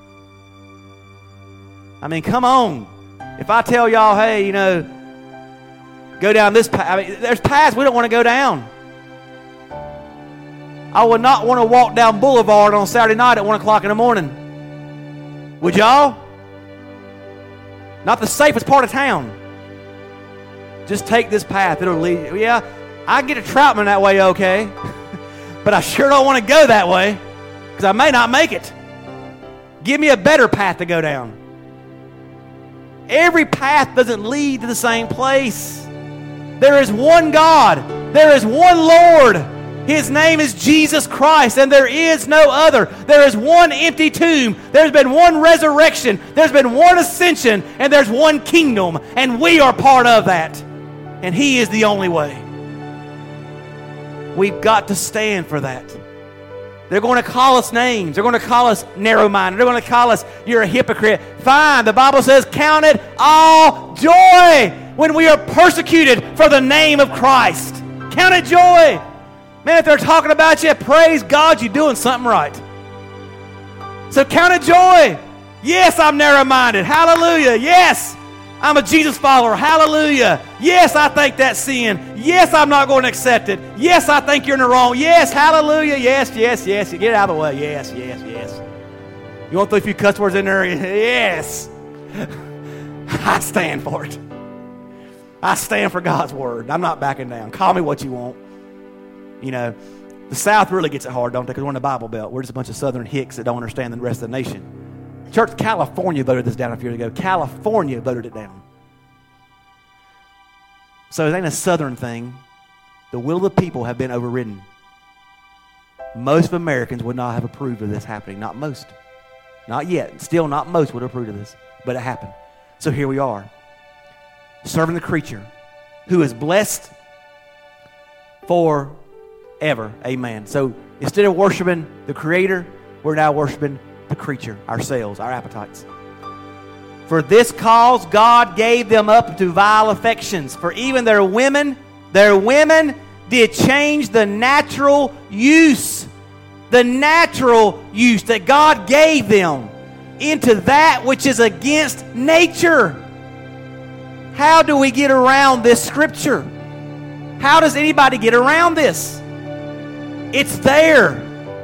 S1: Come on. If I tell y'all, hey, go down this path. There's paths we don't want to go down. I would not want to walk down Boulevard on Saturday night at 1 o'clock in the morning. Would y'all? Not the safest part of town. Just take this path. It'll lead. Yeah, I can get to Troutman that way, okay. But I sure don't want to go that way because I may not make it. Give me a better path to go down. Every path doesn't lead to the same place. There is one God. There is one Lord. His name is Jesus Christ, and there is no other. There is one empty tomb. There's been one resurrection. There's been one ascension, and there's one kingdom, and we are part of that. And He is the only way. We've got to stand for that. They're going to call us names. They're going to call us narrow-minded. They're going to call us, you're a hypocrite. Fine. The Bible says, count it all joy when we are persecuted for the name of Christ. Count it joy. Man, if they're talking about you, praise God, you're doing something right. So count it joy. Yes, I'm narrow-minded. Hallelujah. Yes, I'm a Jesus follower. Hallelujah. Yes, I think that's sin. Yes, I'm not going to accept it. Yes, I think you're in the wrong. Yes, hallelujah. Yes, yes, yes. Get it out of the way. Yes, yes, yes. You want to throw a few cuss words in there? Yes. I stand for it. I stand for God's word. I'm not backing down. Call me what you want. The South really gets it hard, don't they? Because we're in the Bible Belt. We're just a bunch of Southern hicks that don't understand the rest of the nation. Church, California voted this down a few years ago. California voted it down. So it ain't a Southern thing. The will of the people have been overridden. Most of Americans would not have approved of this happening. Not most. Not yet. Still not most would approve of this. But it happened. So here we are. Serving the creature who is blessed forever. Amen. So instead of worshiping the Creator, we're now worshiping the creature, ourselves, our appetites. For this cause God gave them up to vile affections. For even their women did change the natural use that God gave them into that which is against nature. How do we get around this scripture? How does anybody get around this? It's there.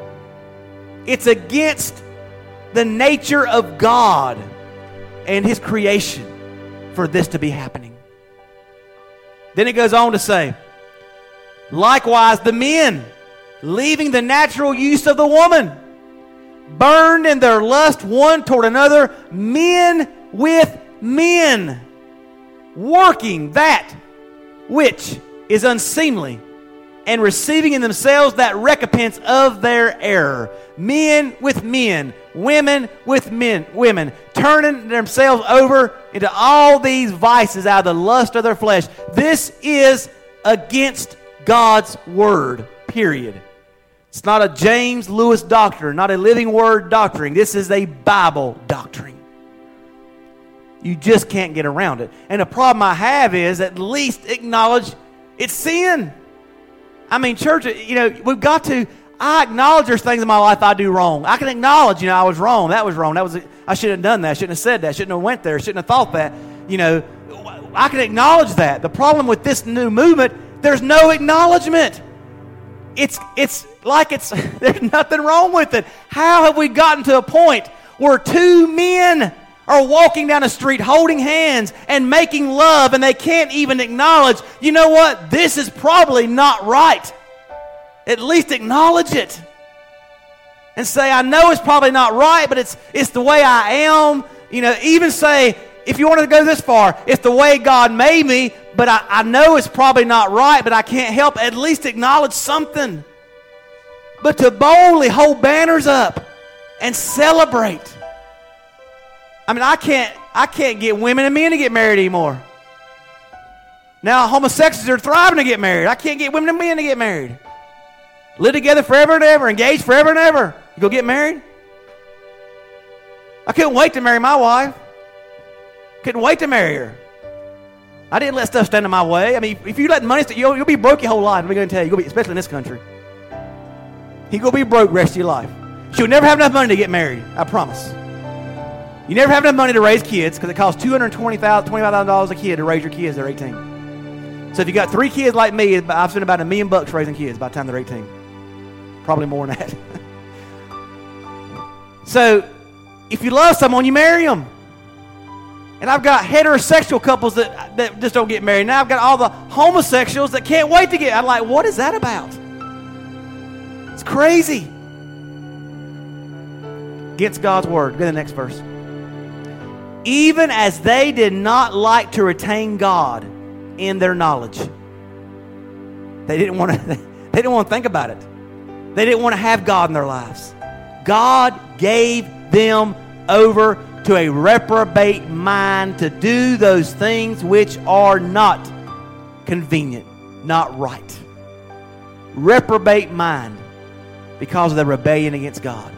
S1: It's against the nature of God and His creation for this to be happening. Then it goes on to say, likewise the men, leaving the natural use of the woman, burned in their lust one toward another, men with men, working that which is unseemly, and receiving in themselves that recompense of their error. Men with men, women with women, turning themselves over into all these vices out of the lust of their flesh. This is against God's word, period. It's not a James Lewis doctrine, not a Living Word doctrine. This is a Bible doctrine. You just can't get around it. And the problem I have is at least acknowledge it's sin. I mean, church, we've got to, I acknowledge there's things in my life I do wrong. I can acknowledge, I was wrong. That was wrong. I shouldn't have done that. I shouldn't have said that. I shouldn't have went there. I shouldn't have thought that. I can acknowledge that. The problem with this new movement, there's no acknowledgement. It's like there's nothing wrong with it. How have we gotten to a point where two men are walking down the street holding hands and making love, and they can't even acknowledge, you know what, this is probably not right. At least acknowledge it. And say, I know it's probably not right, but it's the way I am. Even say, if you wanted to go this far, it's the way God made me, but I know it's probably not right, but I can't help at least acknowledge something. But to boldly hold banners up and celebrate. I mean, I can't get women and men to get married anymore. Now homosexuals are thriving to get married. I can't get women and men to get married. Live together forever and ever, engaged forever and ever. You go get married? I couldn't wait to marry my wife. Couldn't wait to marry her. I didn't let stuff stand in my way. I mean, if you let money, you'll be broke your whole life. I'm going to tell you, especially in this country. You're going to be broke the rest of your life. She'll never have enough money to get married. I promise. You never have enough money to raise kids because it costs $25,000 a kid to raise your kids. They're 18. So if you got 3 kids like me, I've spent about $1 million raising kids by the time they're 18. Probably more than that. So if you love someone, you marry them. And I've got heterosexual couples that just don't get married. Now I've got all the homosexuals that can't wait to get. I'm like, what is that about? It's crazy. Against God's word. Go to the next verse. Even as they did not like to retain God in their knowledge. They didn't want to think about it. They didn't want to have God in their lives. God gave them over to a reprobate mind to do those things which are not convenient, not right. Reprobate mind because of the rebellion against God.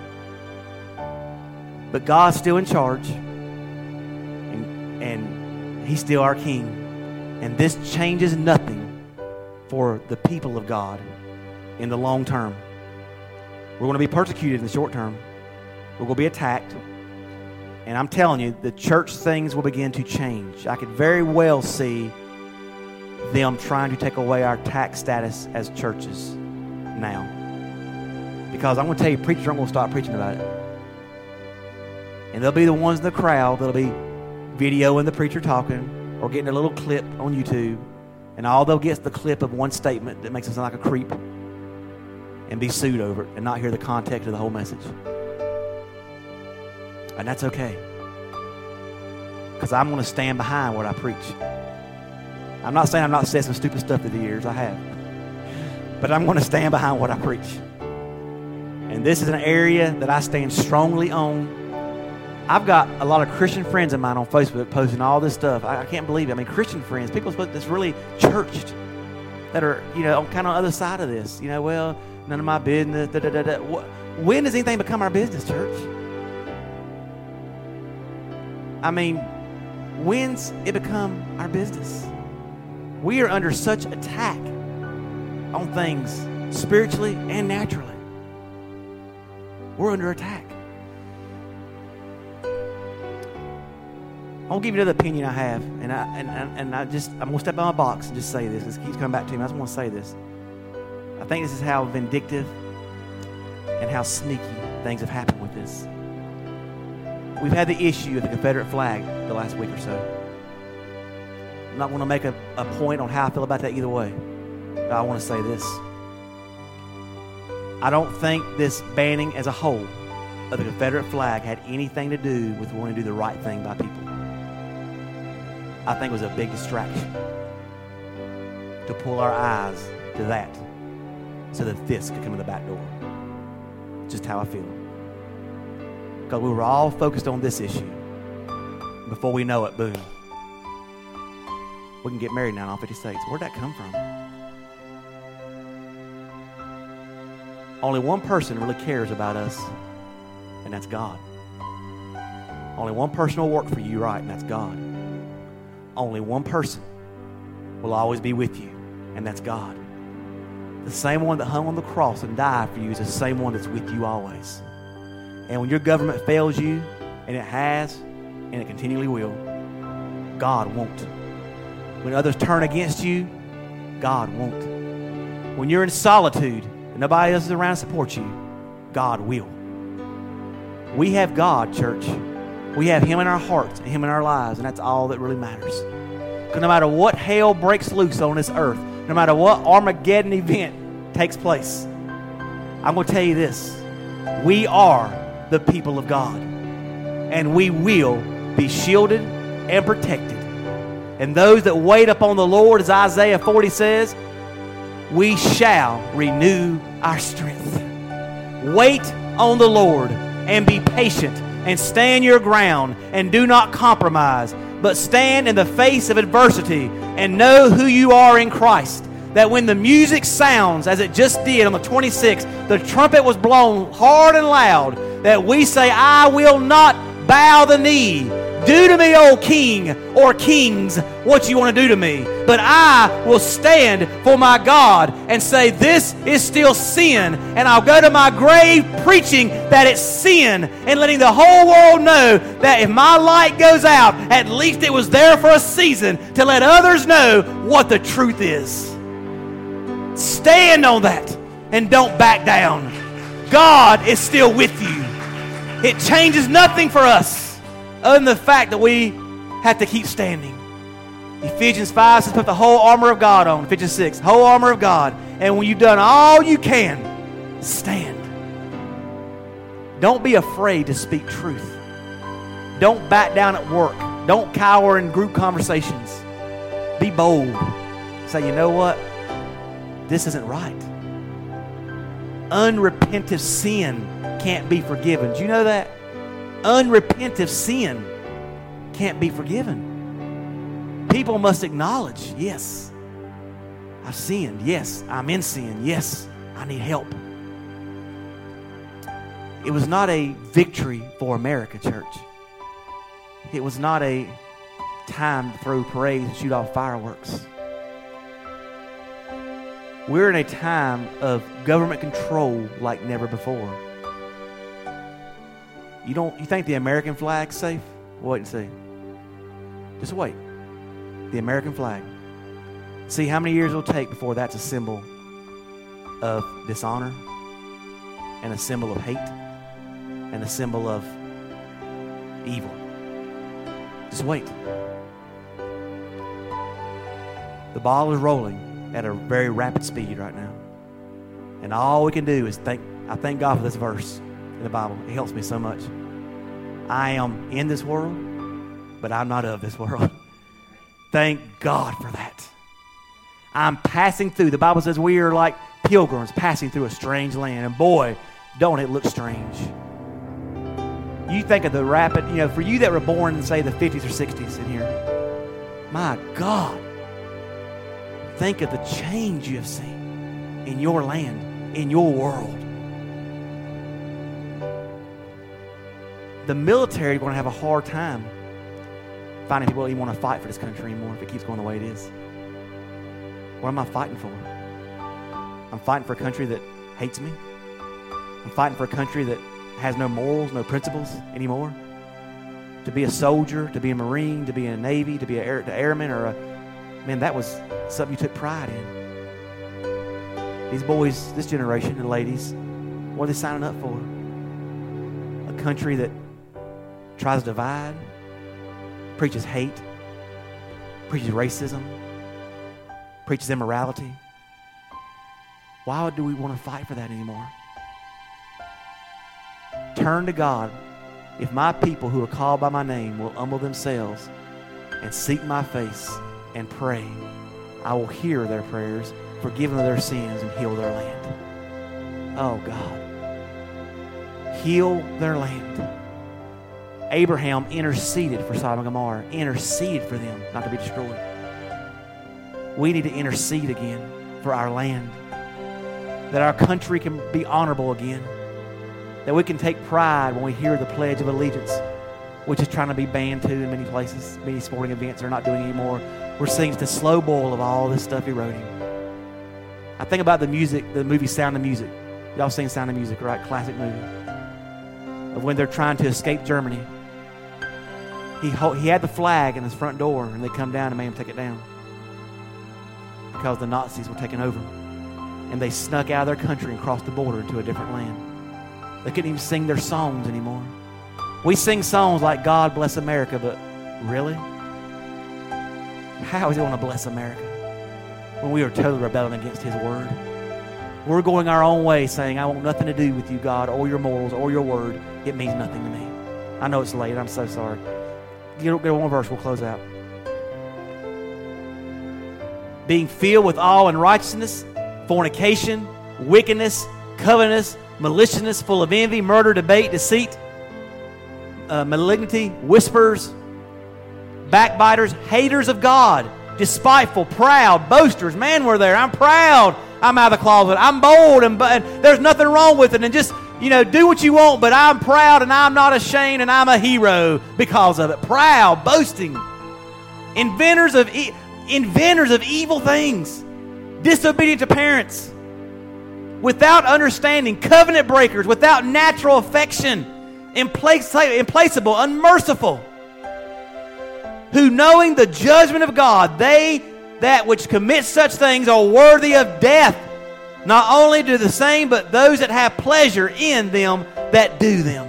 S1: But God's still in charge, and He's still our King. And this changes nothing for the people of God in the long term. We're going to be persecuted in the short term. We're going to be attacked. And I'm telling you, the church things will begin to change. I could very well see them trying to take away our tax status as churches now. Because I'm going to tell you, preachers aren't going to stop preaching about it. And they'll be the ones in the crowd that'll be videoing the preacher talking or getting a little clip on YouTube. And all they'll get is the clip of one statement that makes them sound like a creep and be sued over it and not hear the context of the whole message. And that's okay. Because I'm going to stand behind what I preach. I'm not saying I've not said some stupid stuff through the years. I have. But I'm going to stand behind what I preach. And this is an area that I stand strongly on. I've got a lot of Christian friends of mine on Facebook posting all this stuff. I can't believe it. I mean, Christian friends, people that's really churched, that are, kind of on the other side of this. Well, none of my business. When does anything become our business, church? I mean, when's it become our business? We are under such attack on things spiritually and naturally. We're under attack. I'll give you another opinion I have, and I'm going to step out of my box and just say this. This keeps coming back to me. I just want to say this. I I think this is how vindictive and how sneaky things have happened with this. We've had the issue of the Confederate flag the last week or so. I'm not going to make a point on how I feel about that either way. But I want to say this. I don't think this banning as a whole of the Confederate flag had anything to do with wanting to do the right thing by people. I think it was a big distraction to pull our eyes to that so that this could come in the back door. Just how I feel. Because we were all focused on this issue. Before we know it, boom. We can get married now in all 50 states. Where'd that come from? Only one person really cares about us, and that's God. Only one person will work for you right, and that's God. Only one person will always be with you, and that's God. The same one that hung on the cross and died for you is the same one that's with you always. And when your government fails you, and it has, and it continually will, God won't. When others turn against you, God won't. When you're in solitude and nobody else is around to support you, God will. We have God, church. We have Him in our hearts and Him in our lives, and that's all that really matters. Because no matter what hell breaks loose on this earth, no matter what Armageddon event takes place, I'm going to tell you this. We are the people of God, and we will be shielded and protected. And those that wait upon the Lord, as Isaiah 40 says, we shall renew our strength. Wait on the Lord and be patient and stand your ground and do not compromise, but stand in the face of adversity and know who you are in Christ. That when the music sounds, as it just did on the 26th, the trumpet was blown hard and loud, that we say, I will not bow the knee. Do to me, O King or kings, what you want to do to me. But I will stand for my God and say, this is still sin. And I'll go to my grave preaching that it's sin and letting the whole world know that if my light goes out, at least it was there for a season to let others know what the truth is. Stand on that and don't back down. God is still with you. It changes nothing for us other than the fact that we have to keep standing. Ephesians 5 says put the whole armor of God on. Ephesians 6, whole armor of God. And when you've done all you can, stand. Don't be afraid to speak truth. Don't back down at work. Don't cower in group conversations. Be bold. Say, you know what? This isn't right. Unrepentant sin can't be forgiven. Do you know that? Unrepentant sin can't be forgiven. People must acknowledge, yes, I've sinned. Yes, I'm in sin. Yes, I need help. It was not a victory for America, church. It was not a time to throw parades and shoot off fireworks. We're in a time of government control like never before. You think the American flag's safe? Wait and see. Just wait. The American flag. See how many years it'll take before that's a symbol of dishonor and a symbol of hate and a symbol of evil. Just wait. The ball is rolling at a very rapid speed right now. And all we can do is I thank God for this verse in the Bible. It helps me so much. I am in this world, but I'm not of this world. Thank God for that. I'm passing through. The Bible says we are like pilgrims passing through a strange land. And boy, don't it look strange. You think of the rapid, for you that were born in, say, the 50s or 60s in here. My God. Think of the change you have seen in your land, in your world. The military is going to have a hard time finding people that even want to fight for this country anymore if it keeps going the way it is. What am I fighting for? I'm fighting for a country that hates me. I'm fighting for a country that has no morals, no principles anymore. To be a soldier, to be a Marine, to be in a Navy, to be an airman, man, that was something you took pride in. These boys, this generation and ladies, what are they signing up for? A country that tries to divide, preaches hate, preaches racism, preaches immorality. Why do we want to fight for that anymore? Turn to God. If my people who are called by my name will humble themselves and seek my face and pray, I will hear their prayers, forgive them of their sins, and heal their land. Oh, God. Heal their land. Abraham interceded for Sodom and Gomorrah, interceded for them not to be destroyed. We need to intercede again for our land, that our country can be honorable again, that we can take pride when we hear the Pledge of Allegiance, which is trying to be banned too in many places. Many sporting events are not doing it anymore. We're seeing the slow boil of all this stuff eroding. I think about the movie Sound of Music. Y'all seen Sound of Music, right? Classic movie. Of when they're trying to escape Germany. He had the flag in his front door, and they come down and made him take it down because the Nazis were taking over. And they snuck out of their country and crossed the border into a different land. They couldn't even sing their songs anymore. We sing songs like God Bless America, but really? How is He want to bless America when we are totally rebelling against His word? We're going our own way saying, I want nothing to do with you, God, or your morals, or your word. It means nothing to me. I know it's late. I'm so sorry. Get one verse, we'll close out. Being filled with all unrighteousness, fornication, wickedness, covetousness, maliciousness, full of envy, murder, debate, deceit, malignity, whisperers, backbiters, haters of God, despiteful, proud, boasters. Man, we're there. I'm proud. I'm out of the closet. I'm bold, and there's nothing wrong with it. And just, do what you want, but I'm proud, and I'm not ashamed, and I'm a hero because of it. Proud, boasting, inventors of evil things, disobedient to parents, without understanding, covenant breakers, without natural affection, implacable, unmerciful, who knowing the judgment of God, they that which commit such things are worthy of death. Not only do the same, but those that have pleasure in them that do them.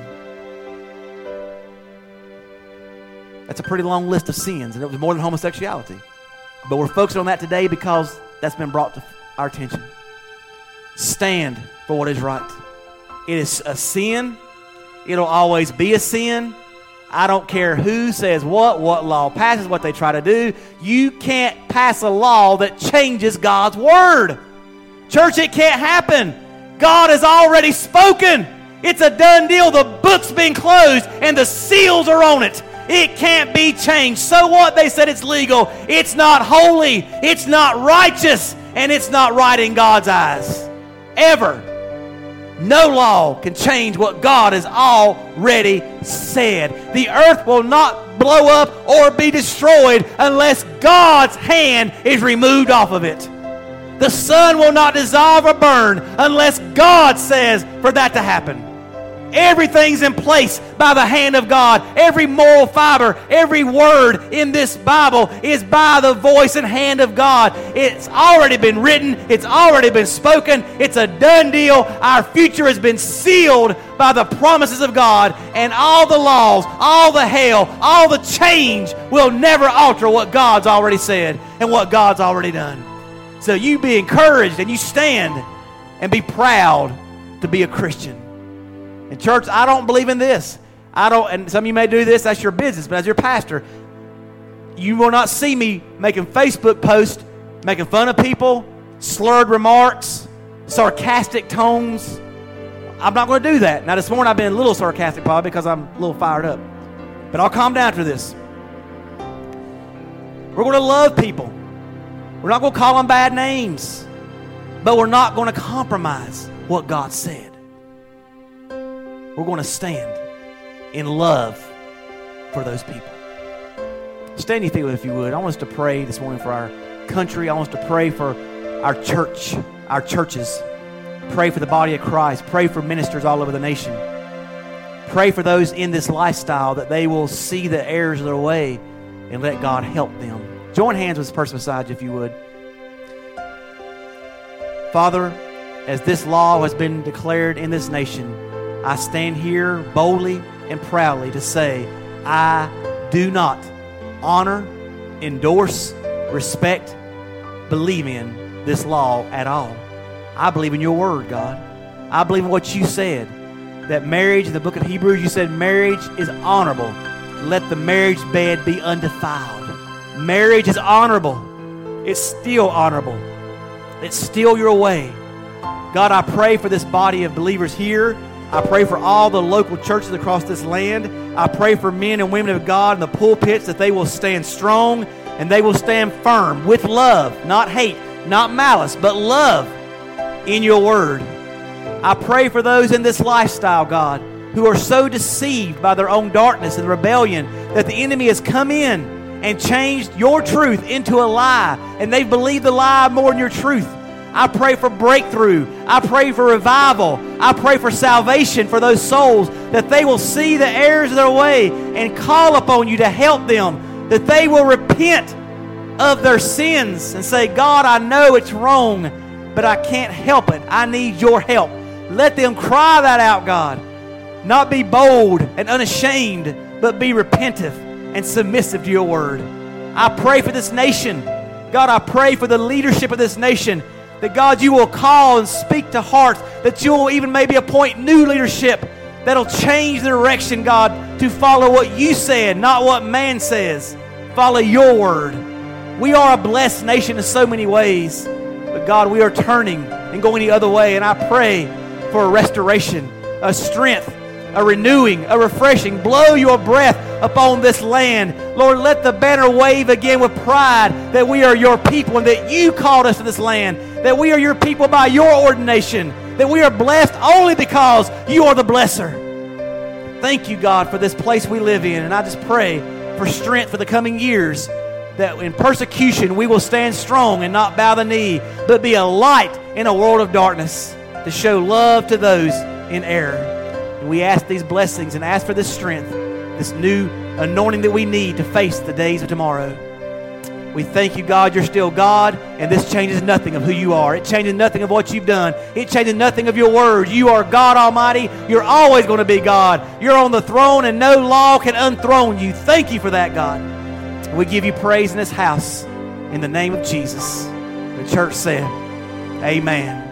S1: That's a pretty long list of sins, and it was more than homosexuality. But we're focusing on that today because that's been brought to our attention. Stand for what is right. It is a sin. It'll always be a sin. I don't care who says what law passes, what they try to do. You can't pass a law that changes God's word. Church, it can't happen. God has already spoken. It's a done deal. The book's been closed and the seals are on it. It can't be changed. So what? They said it's legal. It's not holy. It's not righteous. And it's not right in God's eyes. Ever. No law can change what God has already said. The earth will not blow up or be destroyed unless God's hand is removed off of it. The sun will not dissolve or burn unless God says for that to happen. Everything's in place by the hand of God. Every moral fiber, every word in this Bible is by the voice and hand of God. It's already been written. It's already been spoken. It's a done deal. Our future has been sealed by the promises of God. And all the laws, all the hell, all the change will never alter what God's already said and what God's already done. So you be encouraged and you stand and be proud to be a Christian. And church, I don't believe in this. And some of you may do this, that's your business, but as your pastor, you will not see me making Facebook posts, making fun of people, slurred remarks, sarcastic tones. I'm not going to do that. Now this morning I've been a little sarcastic probably because I'm a little fired up. But I'll calm down after this. We're going to love people. We're not going to call them bad names. But we're not going to compromise what God said. We're going to stand in love for those people. Stand your feet if you would. I want us to pray this morning for our country. I want us to pray for our church, our churches. Pray for the body of Christ. Pray for ministers all over the nation. Pray for those in this lifestyle that they will see the errors of their way and let God help them. Join hands with this person beside you if you would. Father, as this law has been declared in this nation, I stand here boldly and proudly to say, I do not honor, endorse, respect, believe in this law at all. I believe in your word, God. I believe in what you said, that marriage, in the book of Hebrews, you said marriage is honorable. Let the marriage bed be undefiled. Marriage is honorable. It's still honorable. It's still your way. God, I pray for this body of believers here. I pray for all the local churches across this land. I pray for men and women of God in the pulpits that they will stand strong and they will stand firm with love, not hate, not malice, but love in your word. I pray for those in this lifestyle, God, who are so deceived by their own darkness and rebellion that the enemy has come in and changed your truth into a lie, and they've believed the lie more than your truth. I pray for breakthrough. I pray for revival. I pray for salvation for those souls, that they will see the errors of their way and call upon you to help them, that they will repent of their sins and say, God, I know it's wrong, but I can't help it. I need your help. Let them cry that out, God. Not be bold and unashamed, but be repentive and submissive to your word. I pray for this nation. God, I pray for the leadership of this nation, that God, you will call and speak to hearts, that you will even maybe appoint new leadership that'll change the direction, God, to follow what you said, not what man says. Follow your word. We are a blessed nation in so many ways, but God, we are turning and going the other way, and I pray for a restoration, a strength, a renewing, a refreshing. Blow your breath upon this land. Lord, let the banner wave again with pride that we are your people and that you called us to this land, that we are your people by your ordination, that we are blessed only because you are the blesser. Thank you, God, for this place we live in, and I just pray for strength for the coming years, that in persecution we will stand strong and not bow the knee, but be a light in a world of darkness to show love to those in error. And we ask these blessings and ask for this strength, this new anointing that we need to face the days of tomorrow. We thank you, God, you're still God, and this changes nothing of who you are. It changes nothing of what you've done. It changes nothing of your word. You are God Almighty. You're always going to be God. You're on the throne, and no law can unthrone you. Thank you for that, God. We give you praise in this house in the name of Jesus. The church said, amen.